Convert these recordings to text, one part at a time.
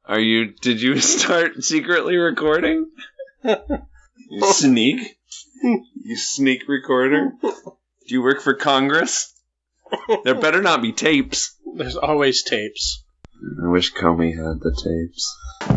Did you start secretly recording? You sneak? You sneak recorder? Do you work for Congress? There better not be tapes. There's always tapes. I wish Comey had the tapes.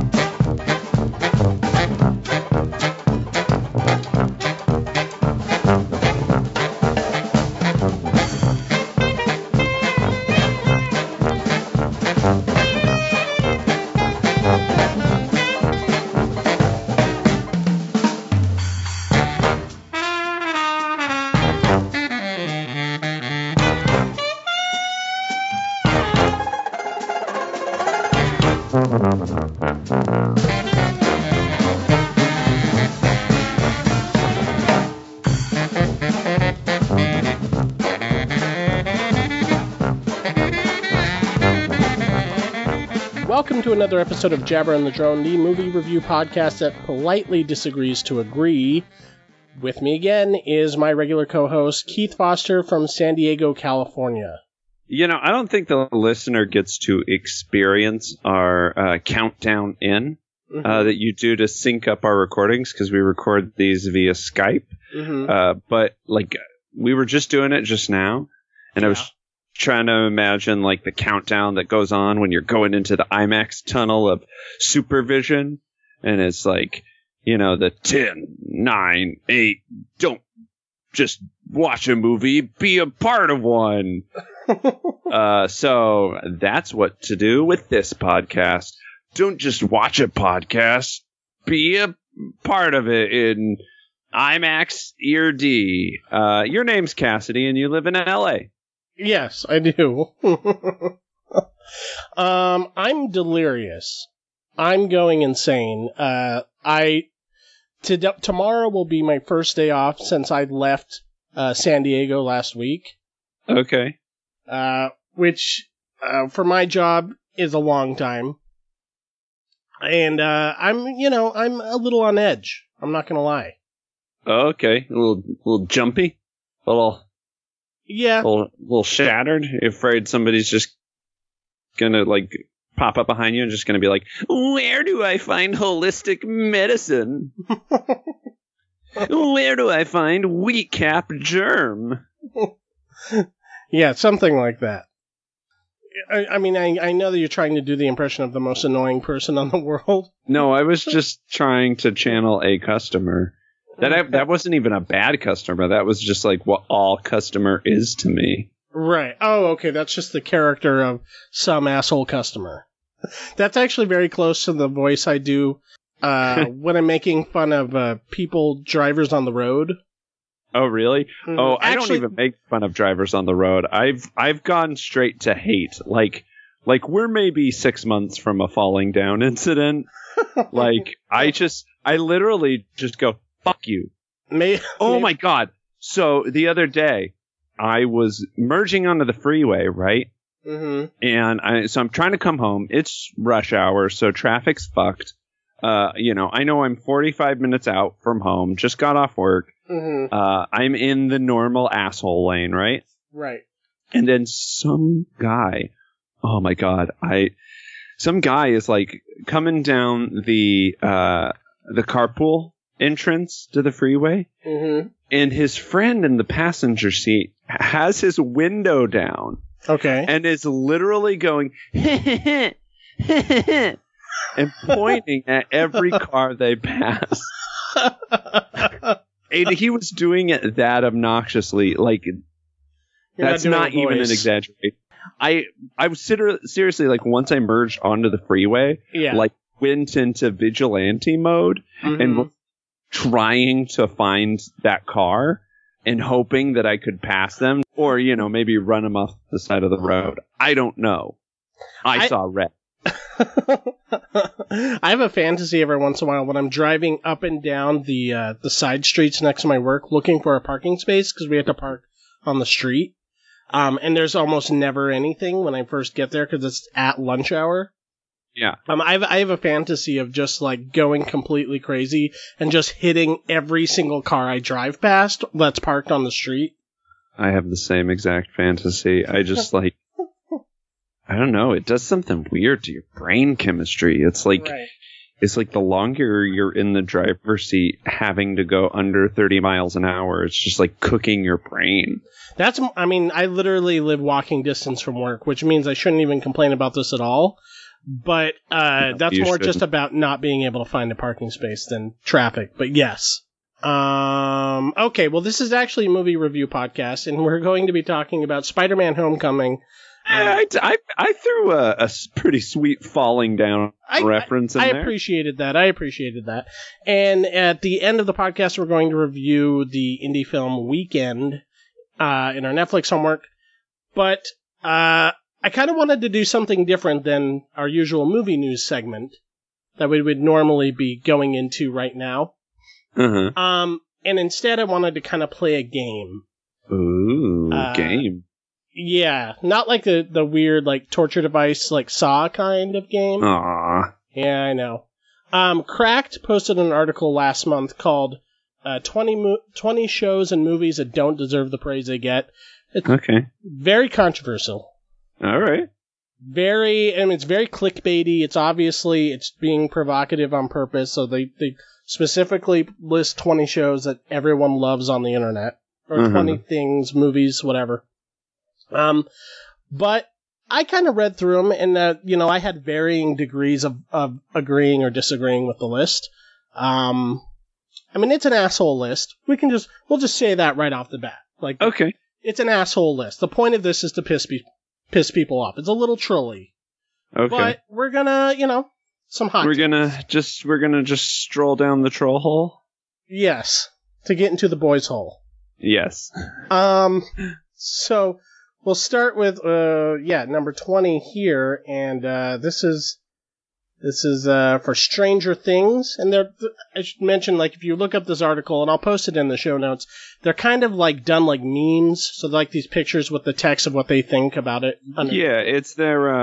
Welcome to another episode of Jabber and the Drone, the movie review podcast that politely disagrees to agree. With me again is my regular co-host, Keith Foster from San Diego, California. You know, I don't think the listener gets to experience our countdown in that you do to sync up our recordings, because we record these via Skype. But, like, we were just doing it just now, and I was trying to imagine, like, the countdown that goes on when you're going into the IMAX tunnel of supervision, and it's like, you know, the 10, 9, 8, don't just watch a movie, be a part of one. So that's what to do with this podcast. Don't just watch a podcast, be a part of it in IMAX Ear D. Your name's Cassidy and you live in LA. Yes, I do. I'm delirious. I'm going insane. Tomorrow will be my first day off since I left San Diego last week. Okay. Which for my job is a long time. And I'm a little on edge. I'm not gonna lie. Okay. A little jumpy? Yeah. A little shattered? You're afraid somebody's just gonna, like, pop up behind you and just gonna be like, where do I find holistic medicine? Where do I find wheat cap germ? Yeah, something like that. I mean, I know that you're trying to do the impression of the most annoying person on the world. No, I was just trying to channel a customer. That wasn't even a bad customer. That was just like what all customer is to me. Right. Oh, okay. That's just the character of some asshole customer. That's actually very close to the voice I do when I'm making fun of drivers on the road. Oh, really? Oh, I don't even make fun of drivers on the road. I've gone straight to hate. Like we're maybe 6 months from a falling down incident. Like I literally just go, fuck you. Oh my God. So the other day I was merging onto the freeway, right? Mm-hmm. And I'm trying to come home. It's rush hour, so traffic's fucked. I know I'm 45 minutes out from home, just got off work. Mm-hmm. I'm in the normal asshole lane, right? Right. And then some guy, oh my God, some guy is like coming down the carpool entrance to the freeway. Mm-hmm. And his friend in the passenger seat has his window down. Okay. And is literally going, and pointing at every car they pass. And he was doing it that obnoxiously. Like, that's not even an exaggeration. I was seriously, like, once I merged onto the freeway, like, went into vigilante mode and was trying to find that car and hoping that I could pass them or, maybe run them off the side of the road. I don't know. I saw red. I have a fantasy every once in a while when I'm driving up and down the side streets next to my work looking for a parking space because we have to park on the street. And there's almost never anything when I first get there because it's at lunch hour. Yeah. I have a fantasy of just like going completely crazy and just hitting every single car I drive past that's parked on the street. I have the same exact fantasy. I just like I don't know. It does something weird to your brain chemistry. It's like the longer you're in the driver's seat, having to go under 30 miles an hour, it's just like cooking your brain. I literally live walking distance from work, which means I shouldn't even complain about this at all. But that's more just about not being able to find a parking space than traffic. But yes. Okay, well, this is actually a movie review podcast, and we're going to be talking about Spider-Man Homecoming. I threw a pretty sweet falling down reference in there. I appreciated that. And at the end of the podcast, we're going to review the indie film Weekend in our Netflix homework. But I kind of wanted to do something different than our usual movie news segment that we would normally be going into right now. Uh-huh. And instead, I wanted to kind of play a game. Ooh, game. Yeah, not like the weird, like, torture device, like, Saw kind of game. Aww. Yeah, I know. Cracked posted an article last month called 20 shows and movies that don't deserve the praise they get. It's very controversial. All right. It's very clickbaity. It's being provocative on purpose, so they specifically list 20 shows that everyone loves on the internet. Or 20 things, movies, whatever. But I kind of read through them, and I had varying degrees of agreeing or disagreeing with the list. It's an asshole list. We'll just say that right off the bat. Like, okay, it's an asshole list. The point of this is to piss people off. It's a little trolly. Okay, but we're gonna, some hot. We're gonna just stroll down the troll hole. Yes, to get into the boys' hole. Yes. So. We'll start with number 20 here, and this is for Stranger Things. And I should mention, like, if you look up this article, and I'll post it in the show notes, they're kind of like done like memes, so like these pictures with the text of what they think about it. Yeah, it's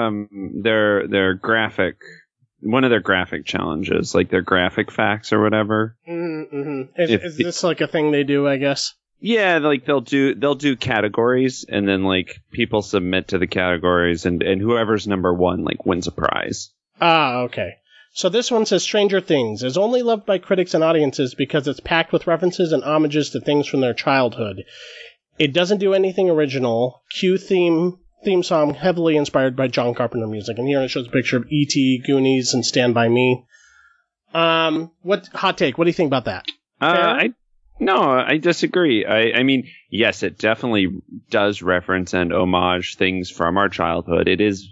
their graphic, one of their graphic challenges, like their graphic facts or whatever. Mm-hmm. Is this like a thing they do? I guess. Yeah, like they'll do categories, and then like people submit to the categories, and whoever's number one like wins a prize. Ah, okay. So this one says Stranger Things is only loved by critics and audiences because it's packed with references and homages to things from their childhood. It doesn't do anything original. Q theme song heavily inspired by John Carpenter music, and here it shows a picture of E.T., Goonies, and Stand By Me. What hot take? What do you think about that? No, I disagree. I mean, yes, it definitely does reference and homage things from our childhood. It is,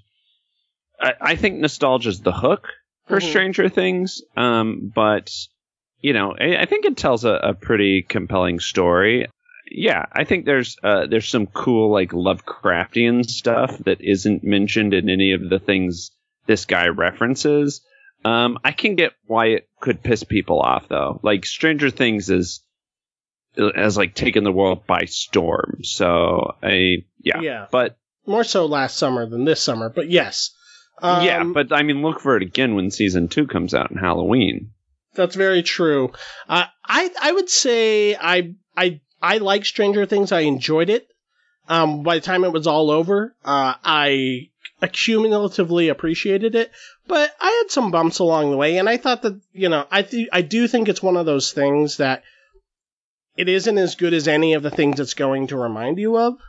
I think nostalgia's the hook for Stranger Things. But, I think it tells a pretty compelling story. Yeah, I think there's some cool, like, Lovecraftian stuff that isn't mentioned in any of the things this guy references. I can get why it could piss people off, though. Like, Stranger Things has like taken the world by storm. So but more so last summer than this summer, but yes. But I mean, look for it again when season 2 comes out in Halloween. That's very true. I would say I like Stranger Things. I enjoyed it. By the time it was all over, I accumulatively appreciated it, but I had some bumps along the way, and I thought that, I do think it's one of those things that it isn't as good as any of the things it's going to remind you of.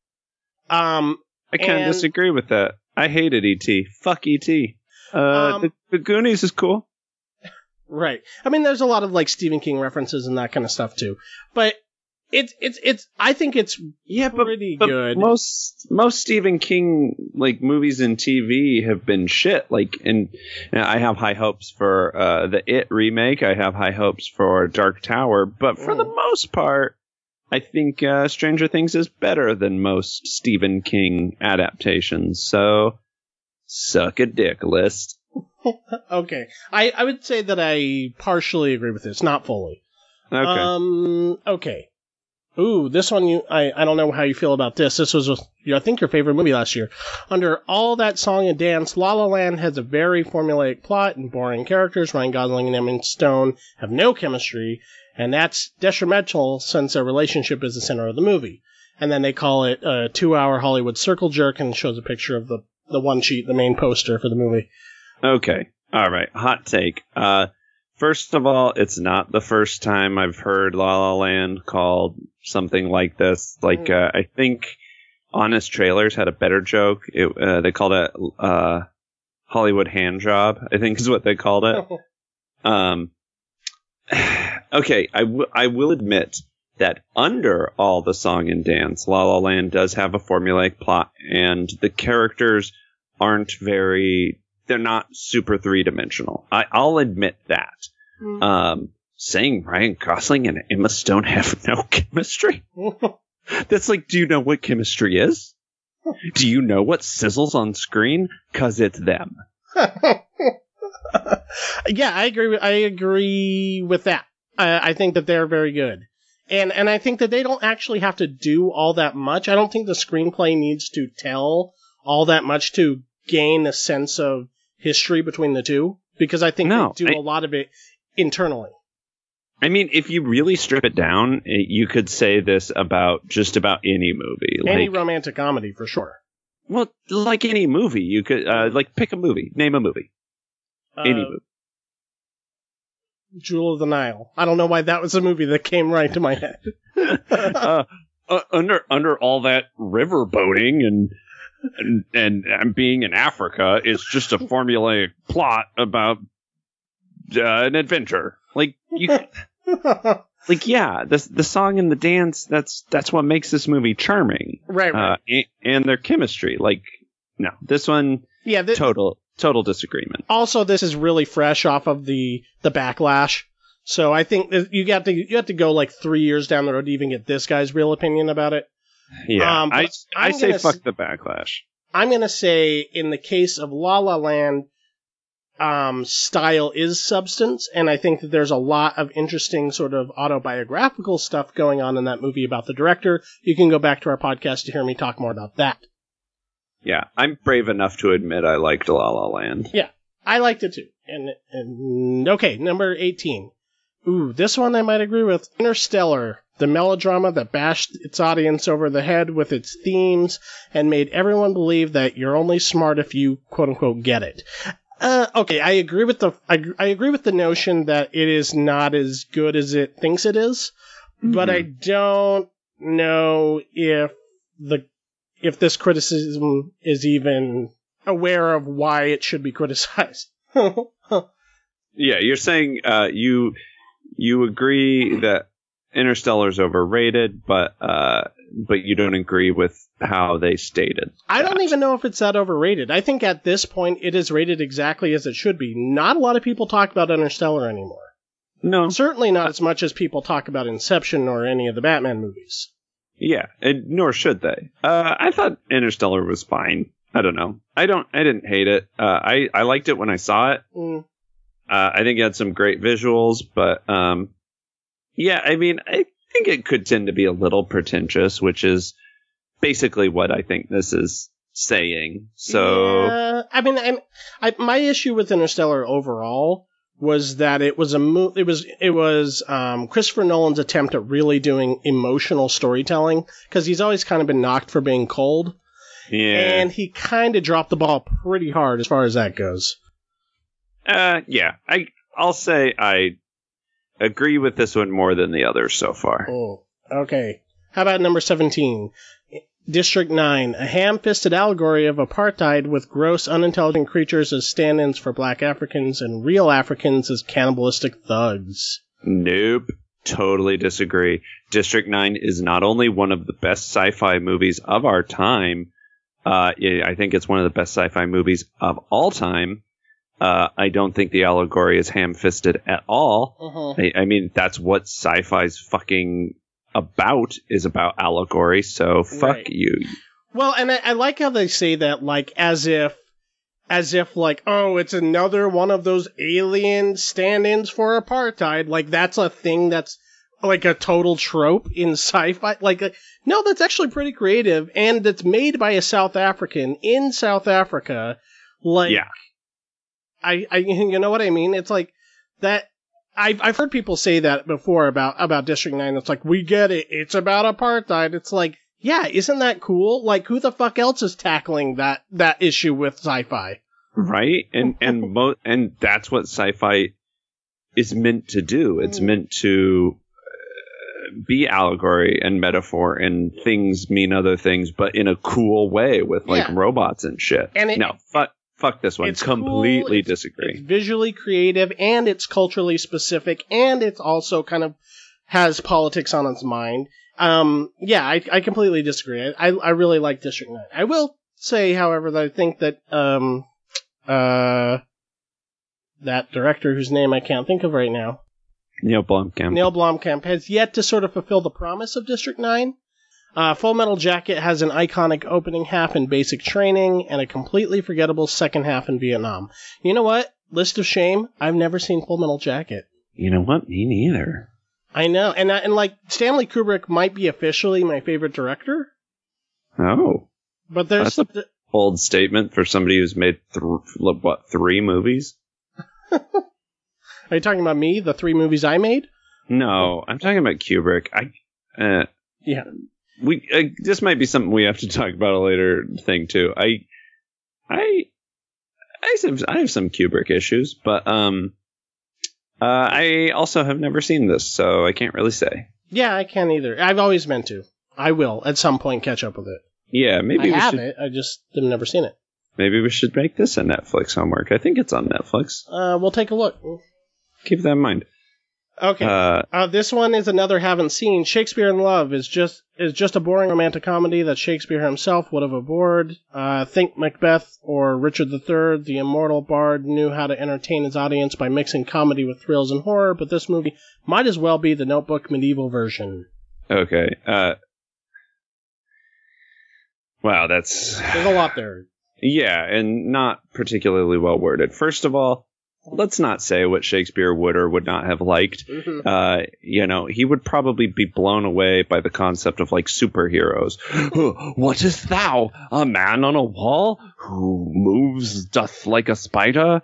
I kind of disagree with that. I hated E.T. Fuck E.T. The Goonies is cool. Right. I mean, there's a lot of like Stephen King references and that kind of stuff too. But it's I think it's pretty good. Most Stephen King like movies and TV have been shit. Like, and I have high hopes for the It remake. I have high hopes for Dark Tower. But for the most part, I think Stranger Things is better than most Stephen King adaptations. So suck a dick, list. Okay. I would say that I partially agree with this, not fully. Okay. Okay. Ooh, this one, I don't know how you feel about this. This was, I think, your favorite movie last year. Under all that song and dance, La La Land has a very formulaic plot and boring characters. Ryan Gosling and Emma Stone have no chemistry, and that's detrimental since their relationship is the center of the movie. And then they call it a 2-hour Hollywood circle jerk and shows a picture of the one sheet, the main poster for the movie. Okay. All right. Hot take. First of all, it's not the first time I've heard La La Land called something like this. Like, I think Honest Trailers had a better joke. They called it Hollywood Hand Job, I think is what they called it. Okay, I will admit that under all the song and dance, La La Land does have a formulaic plot, and the characters aren't they're not super three-dimensional. I'll admit that. Saying Ryan Gosling and Emma Stone have no chemistry? That's like, do you know what chemistry is? Do you know what sizzles on screen? 'Cause it's them. Yeah, I agree with that. I think that they're very good. And I think that they don't actually have to do all that much. I don't think the screenplay needs to tell all that much to gain a sense of history between the two, because I think they do a lot of it internally. I mean, if you really strip it down, you could say this about just about any movie. Any romantic comedy, for sure. Well, like any movie, you could pick a movie, name a movie. Any movie. Jewel of the Nile. I don't know why that was a movie that came right to my head. Under all that river boating and being in Africa, it's just a formulaic plot about an adventure. Like the song and the dance. That's what makes this movie charming, right? And their chemistry. Like, no, this one, total disagreement. Also, this is really fresh off of the backlash, so I think that you have to go like 3 years down the road to even get this guy's real opinion about it. Yeah, I say fuck the backlash. I'm gonna say in the case of La La Land, style is substance, and I think that there's a lot of interesting sort of autobiographical stuff going on in that movie about the director. You can go back to our podcast to hear me talk more about that. Yeah, I'm brave enough to admit I liked La La Land. Yeah, I liked it too. And okay, number 18. Ooh, this one I might agree with. Interstellar, the melodrama that bashed its audience over the head with its themes and made everyone believe that you're only smart if you quote unquote get it. Okay, I agree with the notion that it is not as good as it thinks it is, but I don't know if this criticism is even aware of why it should be criticized. Yeah, you're saying you agree that Interstellar's overrated, but you don't agree with how they stated. I don't even know if it's that overrated. I think at this point it is rated exactly as it should be. Not a lot of people talk about Interstellar anymore. No. Certainly not as much as people talk about Inception or any of the Batman movies. Yeah, and nor should they. I thought Interstellar was fine. I don't know. I didn't hate it. I liked it when I saw it. I think it had some great visuals, but yeah, I mean, I think it could tend to be a little pretentious, which is basically what I think this is saying. So, yeah, I mean, my issue with Interstellar overall was that it was Christopher Nolan's attempt at really doing emotional storytelling, because he's always kind of been knocked for being cold. Yeah, and he kind of dropped the ball pretty hard as far as that goes. Yeah, I'll say I agree with this one more than the others so far. Oh, okay. How about number 17? District 9, a ham-fisted allegory of apartheid with gross, unintelligent creatures as stand-ins for black Africans and real Africans as cannibalistic thugs. Nope. Totally disagree. District 9 is not only one of the best sci-fi movies of our time, I think it's one of the best sci-fi movies of all time. I don't think the allegory is ham-fisted at all. I mean, that's what sci-fi's fucking is about allegory, so fuck you. Well, and I like how they say that, like, as if like, oh, it's another one of those alien stand-ins for apartheid. Like, that's a thing that's like a total trope in sci-fi. Like, no, that's actually pretty creative, and it's made by a South African in South Africa. Like, yeah. I you know what I mean? It's like that. I've heard people say that before about District 9. It's like, we get it. It's about apartheid. It's like, Yeah, isn't that cool? Like, who the fuck else is tackling that issue with sci-fi? Right? And that's what sci-fi is meant to do. It's meant to be allegory and metaphor, and things mean other things, but in a cool way with robots and shit. And fuck this one. Completely cool. Disagree. It's visually creative, and it's culturally specific, and it's also kind of has politics on its mind. I completely disagree. I really like District 9. I will say, however, that I think that that director whose name I can't think of right now, Neil Blomkamp has yet to sort of fulfill the promise of District 9. Full Metal Jacket has an iconic opening half in basic training and a completely forgettable second half in Vietnam. You know what? List of shame. I've never seen Full Metal Jacket. You know what? Me neither. I know. And like, Stanley Kubrick might be officially my favorite director. Oh. But there's... That's a bold statement for somebody who's made, 3 movies? Are you talking about me? The 3 movies I made? No, I'm talking about Kubrick. Yeah. This might be something we have to talk about a later thing too. I have some Kubrick issues, but I also have never seen this, so I can't really say. Yeah, I can't either. I've always meant to. I will at some point catch up with it. Yeah, maybe I have it. I just have never seen it. Maybe we should make this a Netflix homework. I think it's on Netflix. We'll take a look. Keep that in mind. Okay. This one is another haven't seen. Shakespeare in Love is just a boring romantic comedy that Shakespeare himself would have abhorred. Think Macbeth or Richard III, the immortal bard, knew how to entertain his audience by mixing comedy with thrills and horror, but this movie might as well be the Notebook medieval version. Okay. Wow, there's a lot there. Yeah, and not particularly well worded. First of all, let's not say what Shakespeare would or would not have liked. Mm-hmm. He would probably be blown away by the concept of, like, superheroes. What is thou? A man on a wall who moves doth like a spider?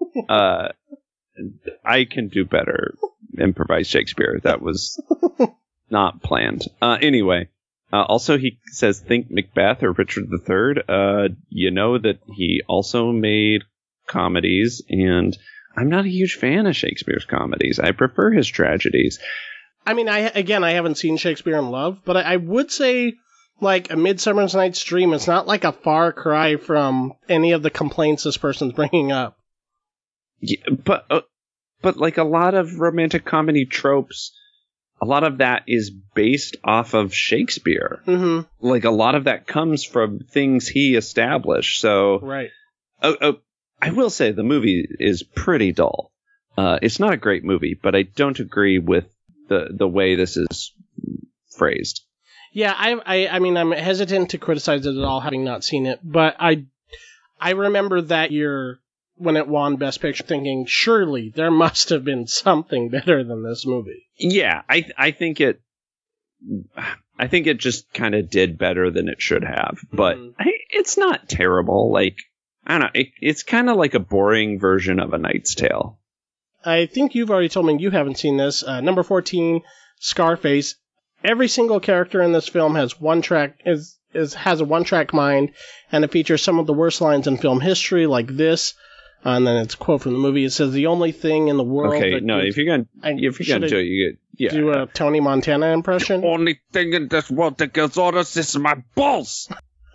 I can do better. Improvise Shakespeare. That was not planned. Anyway. Also, he says, think Macbeth or Richard III. You know that he also made comedies, and I'm not a huge fan of Shakespeare's comedies. I prefer his tragedies. I mean, I haven't seen Shakespeare in Love, but I would say, like, A Midsummer's Night's Dream is not like a far cry from any of the complaints this person's bringing up. Yeah, but like a lot of romantic comedy tropes, a lot of that is based off of Shakespeare. Mm-hmm. Like, a lot of that comes from things he established. So, right. I will say the movie is pretty dull. It's not a great movie, but I don't agree with the way this is phrased. Yeah, I mean, I'm hesitant to criticize it at all, having not seen it, but I remember that year when it won Best Picture thinking, surely there must have been something better than this movie. Yeah, I think it just kind of did better than it should have, but it's not terrible. Like, I don't know, it's kind of like a boring version of A Knight's Tale. I think you've already told me you haven't seen this. Number 14, Scarface. Every single character in this film has has a one-track mind, and it features some of the worst lines in film history, like this. And then it's a quote from the movie. It says, "The only thing in the world." Okay, no, if you're gonna do it, do a Tony Montana impression. The only thing in this world that gives orders is my balls.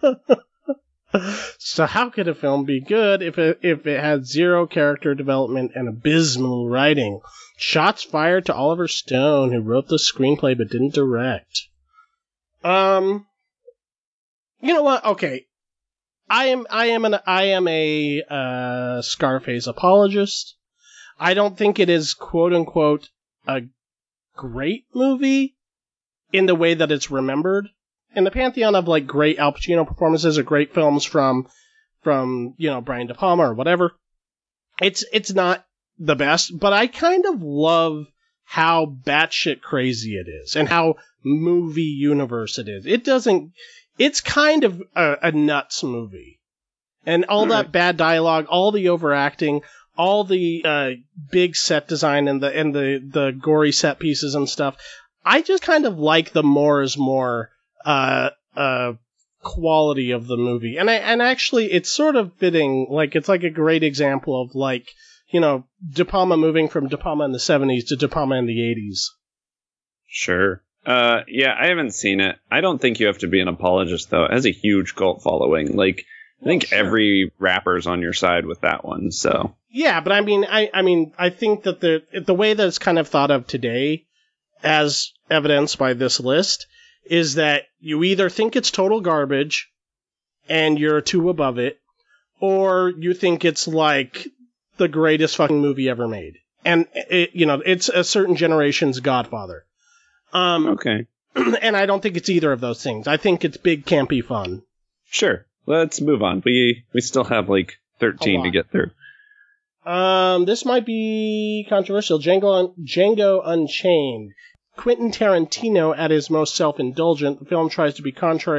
So how could a film be good if it had zero character development and abysmal writing? Shots fired to Oliver Stone, who wrote the screenplay but didn't direct. You know what? Okay. I am a Scarface apologist. I don't think it is quote unquote a great movie in the way that it's remembered. In the pantheon of, like, great Al Pacino performances or great films from Brian De Palma or whatever, it's not the best, but I kind of love how batshit crazy it is and how movie universe it is. It's kind of a nuts movie. And all that bad dialogue, all the overacting, all the big set design and the gory set pieces and stuff. I just kind of like the more is more quality of the movie. And actually, it's sort of fitting. Like, it's like a great example of, like, you know, De Palma moving from De Palma in the 70s to De Palma in the 80s. Sure. Yeah, I haven't seen it. I don't think you have to be an apologist, though. It has a huge cult following. Like, I think every rapper's on your side with that one, so. Yeah, but I mean, I think that the way that it's kind of thought of today, as evidenced by this list, is that you either think it's total garbage and you're too above it, or you think it's like the greatest fucking movie ever made. And it's a certain generation's Godfather. Okay. And I don't think it's either of those things. I think it's big, campy fun. Sure. Let's move on. We still have like 13 to get through. This might be controversial. Django Unchained. Quentin Tarantino at his most self-indulgent. The film tries to be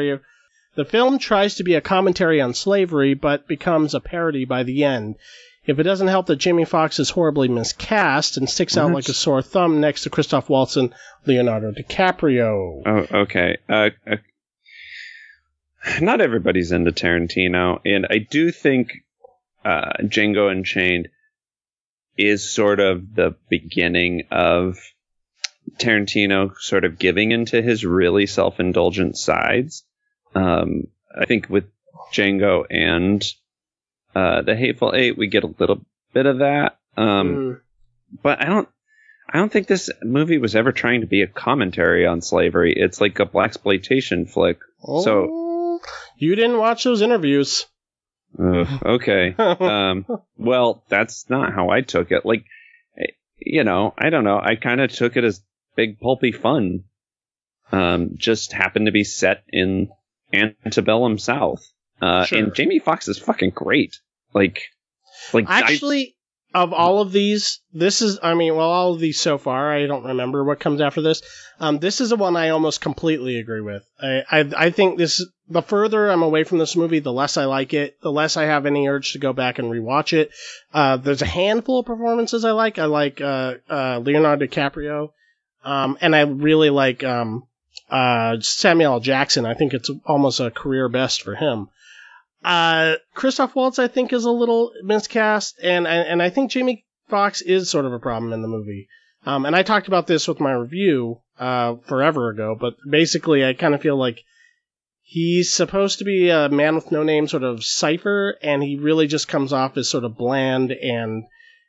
a commentary on slavery, but becomes a parody by the end. If it doesn't help that Jamie Foxx is horribly miscast and sticks out like a sore thumb next to Christoph Waltz and Leonardo DiCaprio. Oh, okay. Not everybody's into Tarantino, and I do think Django Unchained is sort of the beginning of Tarantino sort of giving into his really self-indulgent sides. I think with Django and The Hateful Eight, we get a little bit of that. But I don't think this movie was ever trying to be a commentary on slavery. It's like a blaxploitation flick. Oh, so you didn't watch those interviews. Okay. Well, that's not how I took it. Like, I don't know. I kind of took it as big pulpy fun. Just happened to be set in antebellum South. Sure. And Jamie Foxx is fucking great. Like actually, of all of these, all of these so far, I don't remember what comes after this. This is the one I almost completely agree with. I think the further I'm away from this movie, the less I like it, the less I have any urge to go back and rewatch it. There's a handful of performances I like. I like Leonardo DiCaprio, and I really like Samuel L. Jackson. I think it's almost a career best for him. Christoph Waltz, I think, is a little miscast, and I think Jamie Foxx is sort of a problem in the movie. And I talked about this with my review forever ago, but basically I kind of feel like he's supposed to be a man with no name sort of cipher, and he really just comes off as sort of bland and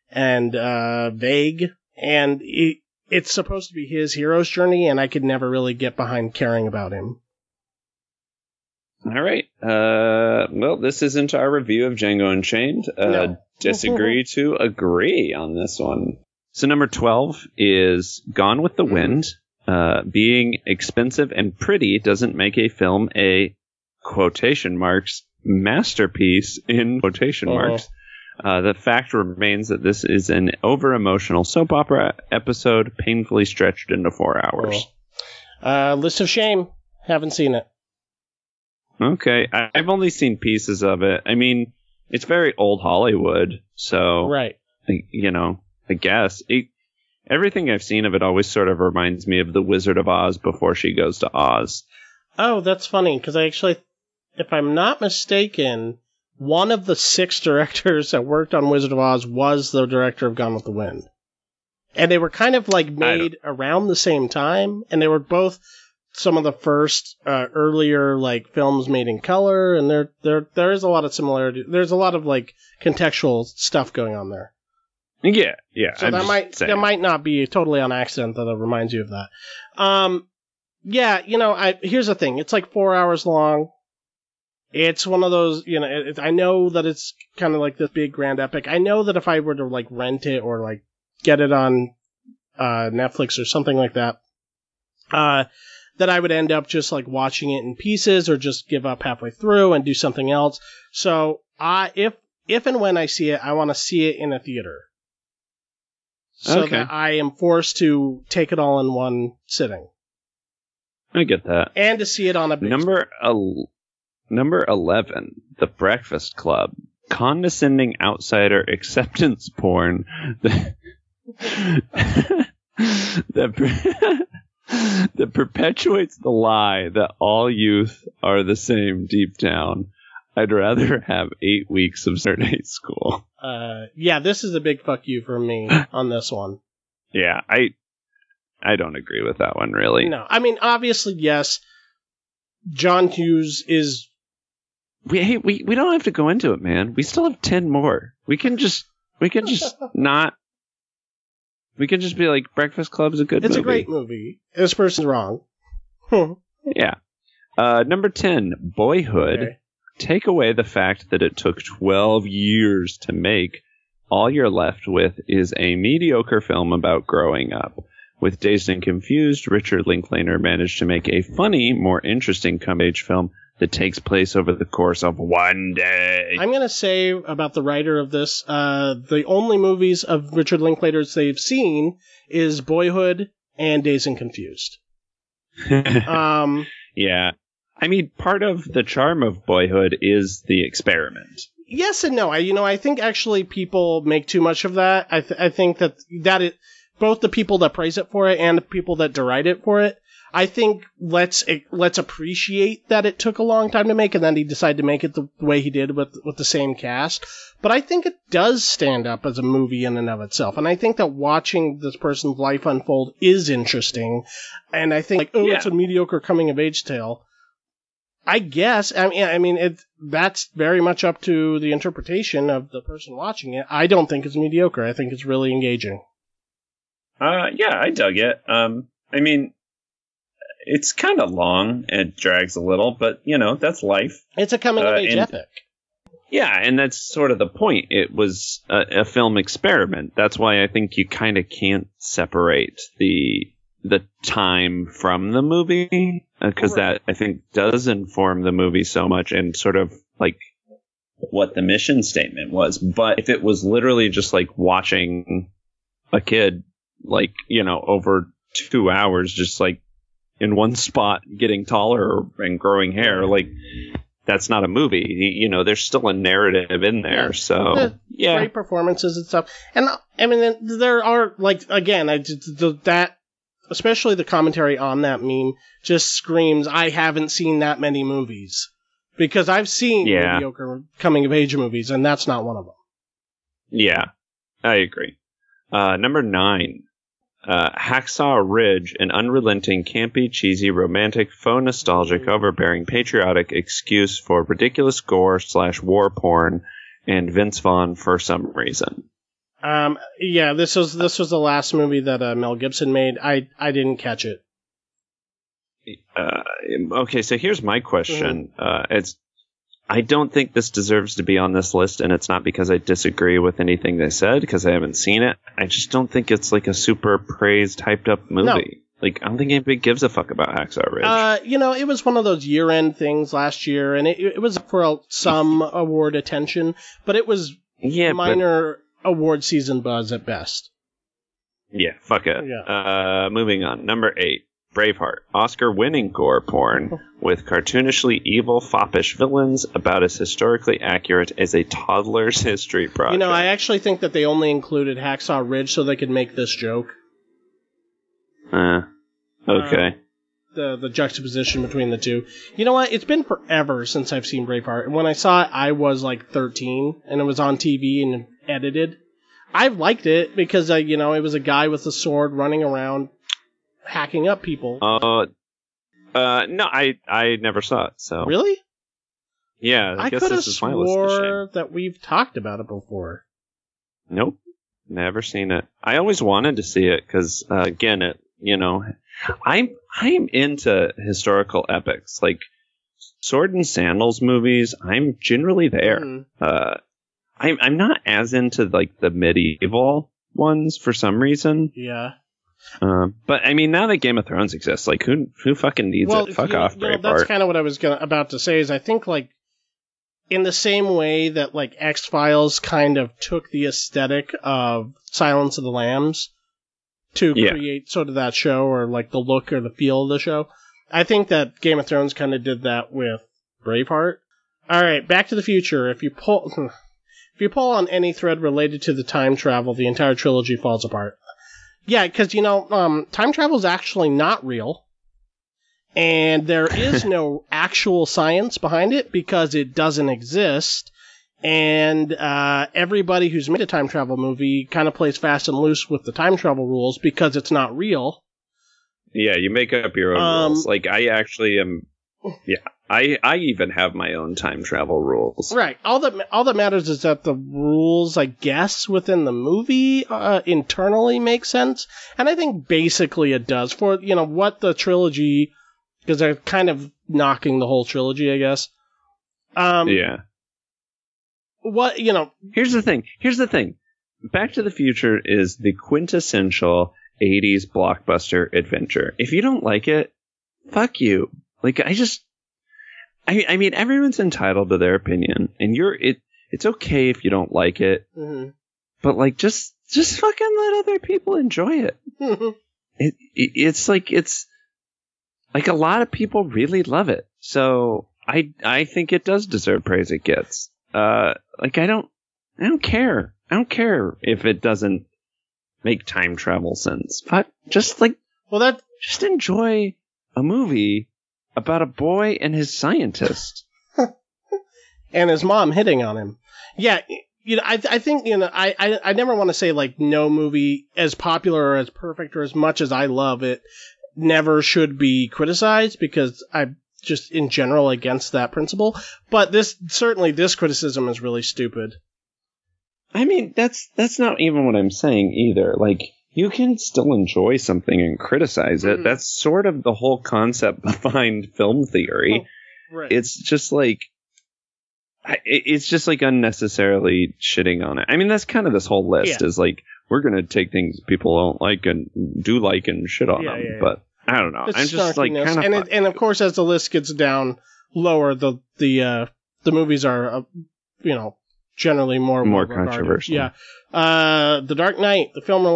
vague, and it's supposed to be his hero's journey, and I could never really get behind caring about him. All right. Well, this isn't our review of Django Unchained. No. Disagree to agree on this one. So number 12 is Gone with the Wind. Being expensive and pretty doesn't make a film a quotation marks masterpiece in quotation marks. The fact remains that this is an over-emotional soap opera episode painfully stretched into 4 hours. List of Shame. Haven't seen it. Okay, I've only seen pieces of it. I mean, it's very old Hollywood, so right. I guess everything I've seen of it always sort of reminds me of The Wizard of Oz before she goes to Oz. Oh, that's funny because I actually, if I'm not mistaken, one of the 6 directors that worked on Wizard of Oz was the director of Gone with the Wind, and they were kind of like made around the same time, and they were both some of the first earlier like films made in color, and there is a lot of similarity. There's a lot of like contextual stuff going on there. Yeah. So that might not be totally on accident that it reminds you of that. Here's the thing. It's like 4 hours long. It's one of those, I know that it's kind of like this big grand epic. I know that if I were to like rent it or like get it on Netflix or something like that, that I would end up just like watching it in pieces or just give up halfway through and do something else. So if and when I see it, I want to see it in a theater. So that I am forced to take it all in one sitting. I get that. And to see it on a big Number 11, The Breakfast Club. Condescending outsider acceptance porn. The that perpetuates the lie that all youth are the same deep down. I'd rather have 8 weeks of Saturday school. Yeah, this is a big fuck you for me on this one. Yeah, I don't agree with that one, really. No, I mean, obviously, yes, John Hughes is... We don't have to go into it, man. We still have 10 more. We can just not... We can just be like, Breakfast Club's a good movie. It's a great movie. This person's wrong. Yeah. Number 10, Boyhood. Okay. Take away the fact that it took 12 years to make. All you're left with is a mediocre film about growing up. With Dazed and Confused, Richard Linklater managed to make a funny, more interesting come-age film that takes place over the course of one day. I'm going to say about the writer of this, the only movies of Richard Linklater's they've seen is Boyhood and Dazed and Confused. Yeah. I mean, part of the charm of Boyhood is the experiment. Yes and no. I think actually people make too much of that. I think that it, both the people that praise it for it and the people that deride it for it, I think let's appreciate that it took a long time to make and then he decided to make it the way he did with the same cast. But I think it does stand up as a movie in and of itself. And I think that watching this person's life unfold is interesting. And I think it's a mediocre coming of age tale. I guess. I mean, that's very much up to the interpretation of the person watching it. I don't think it's mediocre. I think it's really engaging. Yeah, I dug it. I mean, it's kind of long. It drags a little, but, that's life. It's a coming-of-age epic. Yeah, and that's sort of the point. It was a film experiment. That's why I think you kind of can't separate the time from the movie, because that, I think, does inform the movie so much and sort of, like, what the mission statement was. But if it was literally just, like, watching a kid, like, over 2 hours, just, like, in one spot getting taller and growing hair, like, that's not a movie. There's still a narrative in there. Yeah. So, yeah. Great performances and stuff. And, I mean, there are, like, again, that... especially the commentary on that meme just screams, I haven't seen that many movies. Because I've seen mediocre coming-of-age movies, and that's not one of them. Yeah, I agree. Number 9, Hacksaw Ridge, an unrelenting, campy, cheesy, romantic, faux nostalgic, overbearing, patriotic excuse for ridiculous gore/war porn and Vince Vaughn for some reason. Yeah, this was the last movie that Mel Gibson made. I didn't catch it. Okay, so here's my question. I don't think this deserves to be on this list, and it's not because I disagree with anything they said, because I haven't seen it. I just don't think it's like a super praised, hyped up movie. No. Like, I don't think anybody gives a fuck about Hacksaw Ridge. It was one of those year-end things last year, and it was for some award attention, but it was minor award season buzz at best. Yeah, fuck it. Yeah. Moving on. Number 8, Braveheart. Oscar-winning gore porn with cartoonishly evil, foppish villains about as historically accurate as a toddler's history project. I actually think that they only included Hacksaw Ridge so they could make this joke. Okay. The juxtaposition between the two. You know what? It's been forever since I've seen Braveheart. And when I saw it, I was like 13, and it was on TV and edited. I liked it because, it was a guy with a sword running around hacking up people. No, I never saw it, so. Really? Yeah, I guess this is my list. I could have swore that we've talked about it before. Nope. Never seen it. I always wanted to see it because, again, I'm into historical epics. Like, Sword and Sandals movies, I'm generally there. I'm not as into, like, the medieval ones for some reason. Yeah. But, I mean, now that Game of Thrones exists, like, who fucking needs it? Fuck off, Braveheart. That's kind of what I was about to say, is I think, like, in the same way that, like, X-Files kind of took the aesthetic of Silence of the Lambs to create sort of that show, or, like, the look or the feel of the show, I think that Game of Thrones kind of did that with Braveheart. All right, Back to the Future. If you pull on any thread related to the time travel, the entire trilogy falls apart. Yeah, because, time travel is actually not real. And there is no actual science behind it because it doesn't exist. And everybody who's made a time travel movie kind of plays fast and loose with the time travel rules because it's not real. Yeah, you make up your own rules. Like, I actually am... Yeah, I even have my own time travel rules. Right. All that matters is that the rules, I guess, within the movie internally make sense. And I think basically it does. For, what the trilogy... Because they're kind of knocking the whole trilogy, I guess. Yeah. What, Here's the thing. Back to the Future is the quintessential 80s blockbuster adventure. If you don't like it, fuck you. Like, I mean, everyone's entitled to their opinion, and it's okay if you don't like it, but, like, just fucking let other people enjoy it. It's like a lot of people really love it, so I think it does deserve praise it gets. Like, I don't care. I don't care if it doesn't make time travel sense. But just enjoy a movie about a boy and his scientist. And his mom hitting on him. Yeah, I think, I never want to say, like, no movie as popular or as perfect or as much as I love it never should be criticized, because I'm just in general against that principle. But this criticism is really stupid. I mean, that's not even what I'm saying either. Like, you can still enjoy something and criticize it. That's sort of the whole concept behind film theory. Right. It's just like unnecessarily shitting on it. I mean, that's kind of this whole list is like, we're going to take things people don't like and do like and shit on them. But I don't know. It's I'm just like kind of... And of course, as the list gets down lower, the movies are, generally more controversial. Yeah. The Dark Knight, a film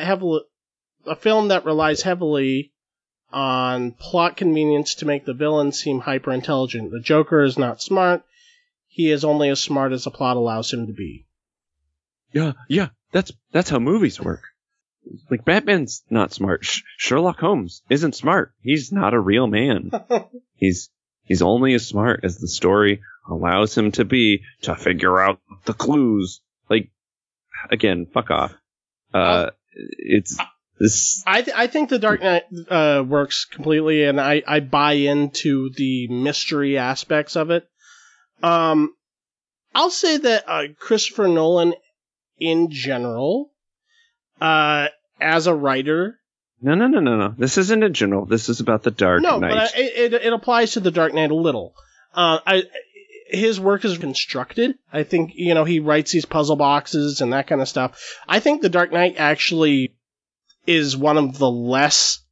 that relies heavily on plot convenience to make the villain seem hyper intelligent. The Joker is not smart. He is only as smart as the plot allows him to be. Yeah. That's how movies work. Like, Batman's not smart. Sherlock Holmes isn't smart. He's not a real man. He's only as smart as the story allows him to be to figure out the clues. Like, again, fuck off. It's this. I think The Dark Knight works completely, and I buy into the mystery aspects of it. I'll say that Christopher Nolan, in general, as a writer. No. This isn't in general. This is about The Dark Knight. No, but it applies to The Dark Knight a little. His work is constructed. I think, he writes these puzzle boxes and that kind of stuff. I think The Dark Knight actually is one of the lesser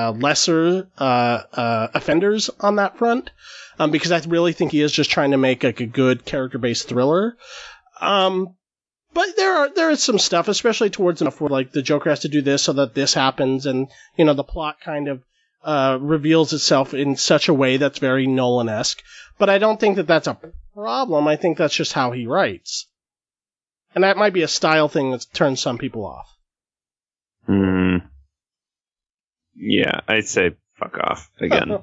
offenders on that front, because I really think he is just trying to make like a good character-based thriller. But there is some stuff, especially towards enough where, like, the Joker has to do this so that this happens, and, the plot kind of reveals itself in such a way that's very Nolan-esque. But I don't think that that's a problem. I think that's just how he writes. And that might be a style thing that turns some people off. Yeah, I'd say fuck off again.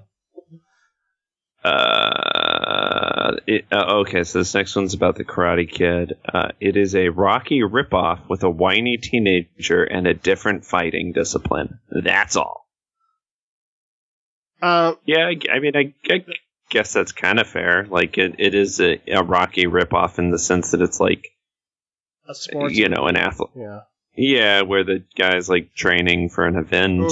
Okay, so this next one's about the Karate Kid. It is a Rocky ripoff with a whiny teenager and a different fighting discipline. That's all. Yeah, I mean, I guess that's kind of fair. Like, it is a Rocky ripoff in the sense that it's like a sports, an athlete. Yeah, where the guy's like training for an event.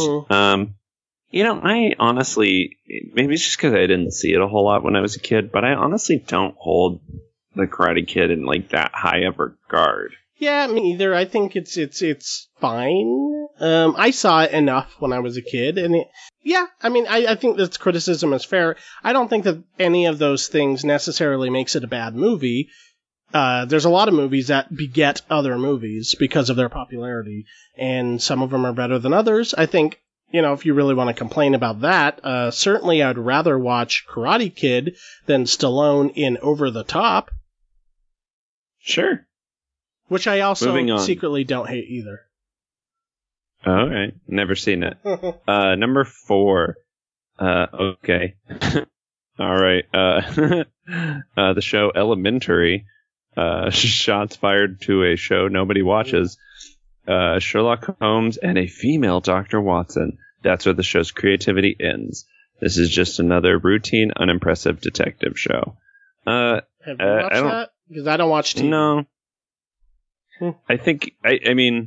I honestly, maybe it's just because I didn't see it a whole lot when I was a kid, but I honestly don't hold the Karate Kid in like that high of regard. Yeah, me either. I think it's fine. I saw it enough when I was a kid, and I think this criticism is fair. I don't think that any of those things necessarily makes it a bad movie. There's a lot of movies that beget other movies because of their popularity, and some of them are better than others. I think, if you really want to complain about that, certainly I'd rather watch Karate Kid than Stallone in Over the Top. Sure. Which I also secretly don't hate either. All right. Never seen it. Number 4. Okay. All right. The show Elementary. Shots fired to a show nobody watches. Sherlock Holmes and a female Dr. Watson. That's where the show's creativity ends. This is just another routine, unimpressive detective show. Have you watched that? Because I don't watch TV. No. I think, I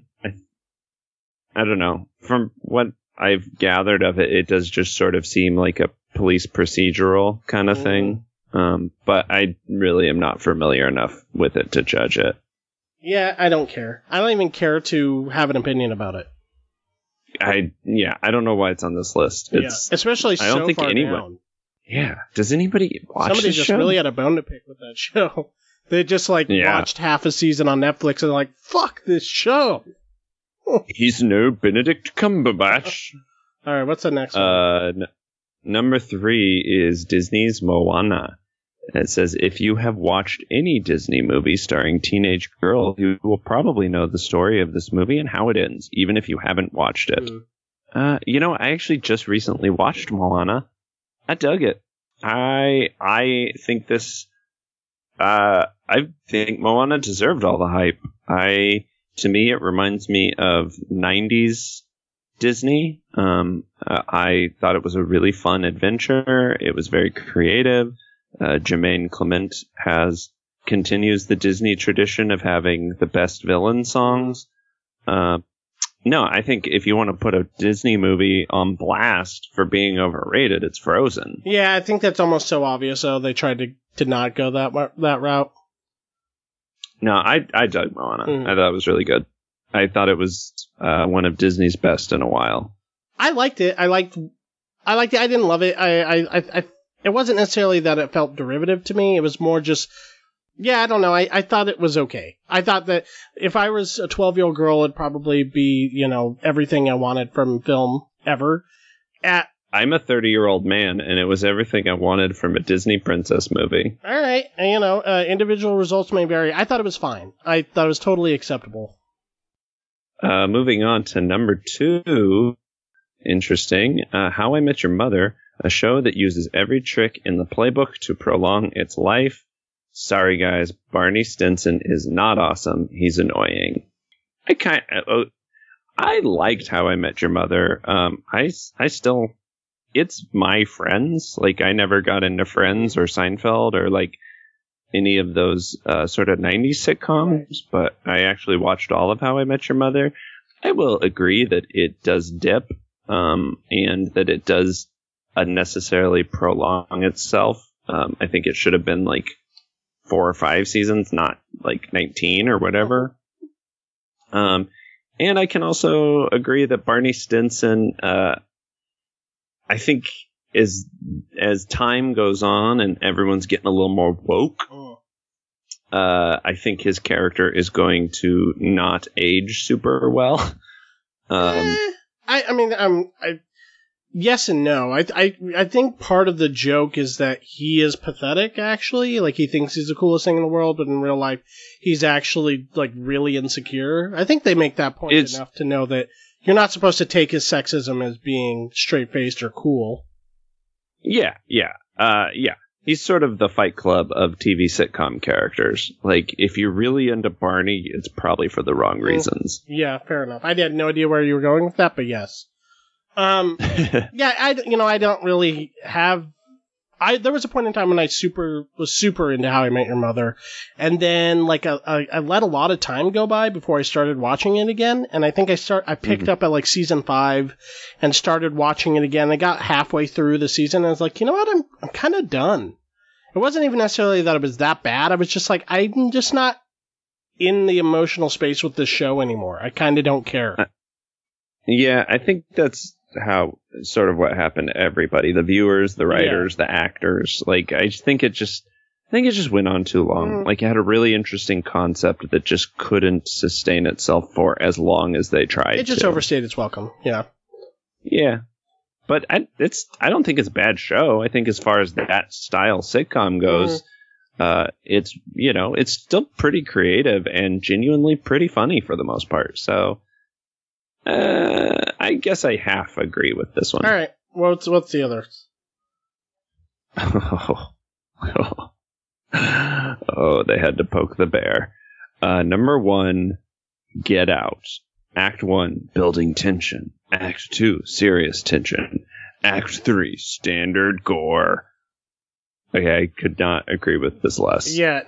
don't know. From what I've gathered of it, it does just sort of seem like a police procedural kind of thing. But I really am not familiar enough with it to judge it. Yeah, I don't care. I don't even care to have an opinion about it. I don't know why it's on this list. It's especially I don't think far anyone. down. Yeah, does anybody watch Somebody this just show? really had a bone to pick with that show. They just watched half a season on Netflix and like, fuck this show. He's no Benedict Cumberbatch. All right, what's the next one? Number 3 is Disney's Moana. It says, if you have watched any Disney movie starring teenage girls, you will probably know the story of this movie and how it ends, even if you haven't watched it. I actually just recently watched Moana. I dug it. I think I think Moana deserved all the hype. To me, it reminds me of 90s Disney. I thought it was a really fun adventure. It was very creative. Jermaine Clement continues the Disney tradition of having the best villain songs. No, I think if you want to put a Disney movie on blast for being overrated, it's Frozen. Yeah, I think that's almost so obvious, though. They tried to not go that route. No, I dug Moana. I thought it was really good. I thought it was one of Disney's best in a while. I liked it. I liked it. I didn't love it. It wasn't necessarily that it felt derivative to me. It was more just, I don't know. I thought it was okay. I thought that if I was a 12-year-old girl, it'd probably be, everything I wanted from film ever. I'm a 30-year-old man, and it was everything I wanted from a Disney princess movie. All right. And, individual results may vary. I thought it was fine. I thought it was totally acceptable. Moving on to number 2. Interesting. How I Met Your Mother, a show that uses every trick in the playbook to prolong its life. Sorry, guys, Barney Stinson is not awesome. He's annoying. I liked How I Met Your Mother. I still, it's my Friends. Like, I never got into Friends or Seinfeld or like any of those sort of 90s sitcoms, but I actually watched all of How I Met Your Mother. I will agree that it does dip, and that it does unnecessarily prolong itself. I think it should have been like 4 or 5 seasons, not like 19 or whatever. And I can also agree that Barney Stinson, I think as time goes on and everyone's getting a little more woke, I think his character is going to not age super well. Yes and no. I think part of the joke is that he is pathetic, actually. Like, he thinks he's the coolest thing in the world, but in real life, he's actually, like, really insecure. I think they make that point enough to know that you're not supposed to take his sexism as being straight-faced or cool. Yeah. He's sort of the Fight Club of TV sitcom characters. Like, if you're really into Barney, it's probably for the wrong reasons. Yeah, fair enough. I had no idea where you were going with that, but yes. I don't really have. There was a point in time when I was super into How I Met Your Mother, and then I let a lot of time go by before I started watching it again. And I think I picked up at like season 5 and started watching it again. I got halfway through the season and I was like, you know what, I'm kind of done. It wasn't even necessarily that it was that bad. I was just like, I'm just not in the emotional space with this show anymore. I kind of don't care. Yeah, I think that's how sort of what happened to everybody, the viewers, the writers, the actors. Like, I think it just went on too long. Like, it had a really interesting concept that just couldn't sustain itself for as long as they tried. It just overstayed its welcome. Yeah, but I don't think it's a bad show. I think as far as that style sitcom goes, it's still pretty creative and genuinely pretty funny for the most part. So I guess I half agree with this one. All right. What's the other? Oh, they had to poke the bear. Number 1, Get Out. Act 1, building tension. Act 2, serious tension. Act 3, standard gore. Okay, I could not agree with this less. Yeah,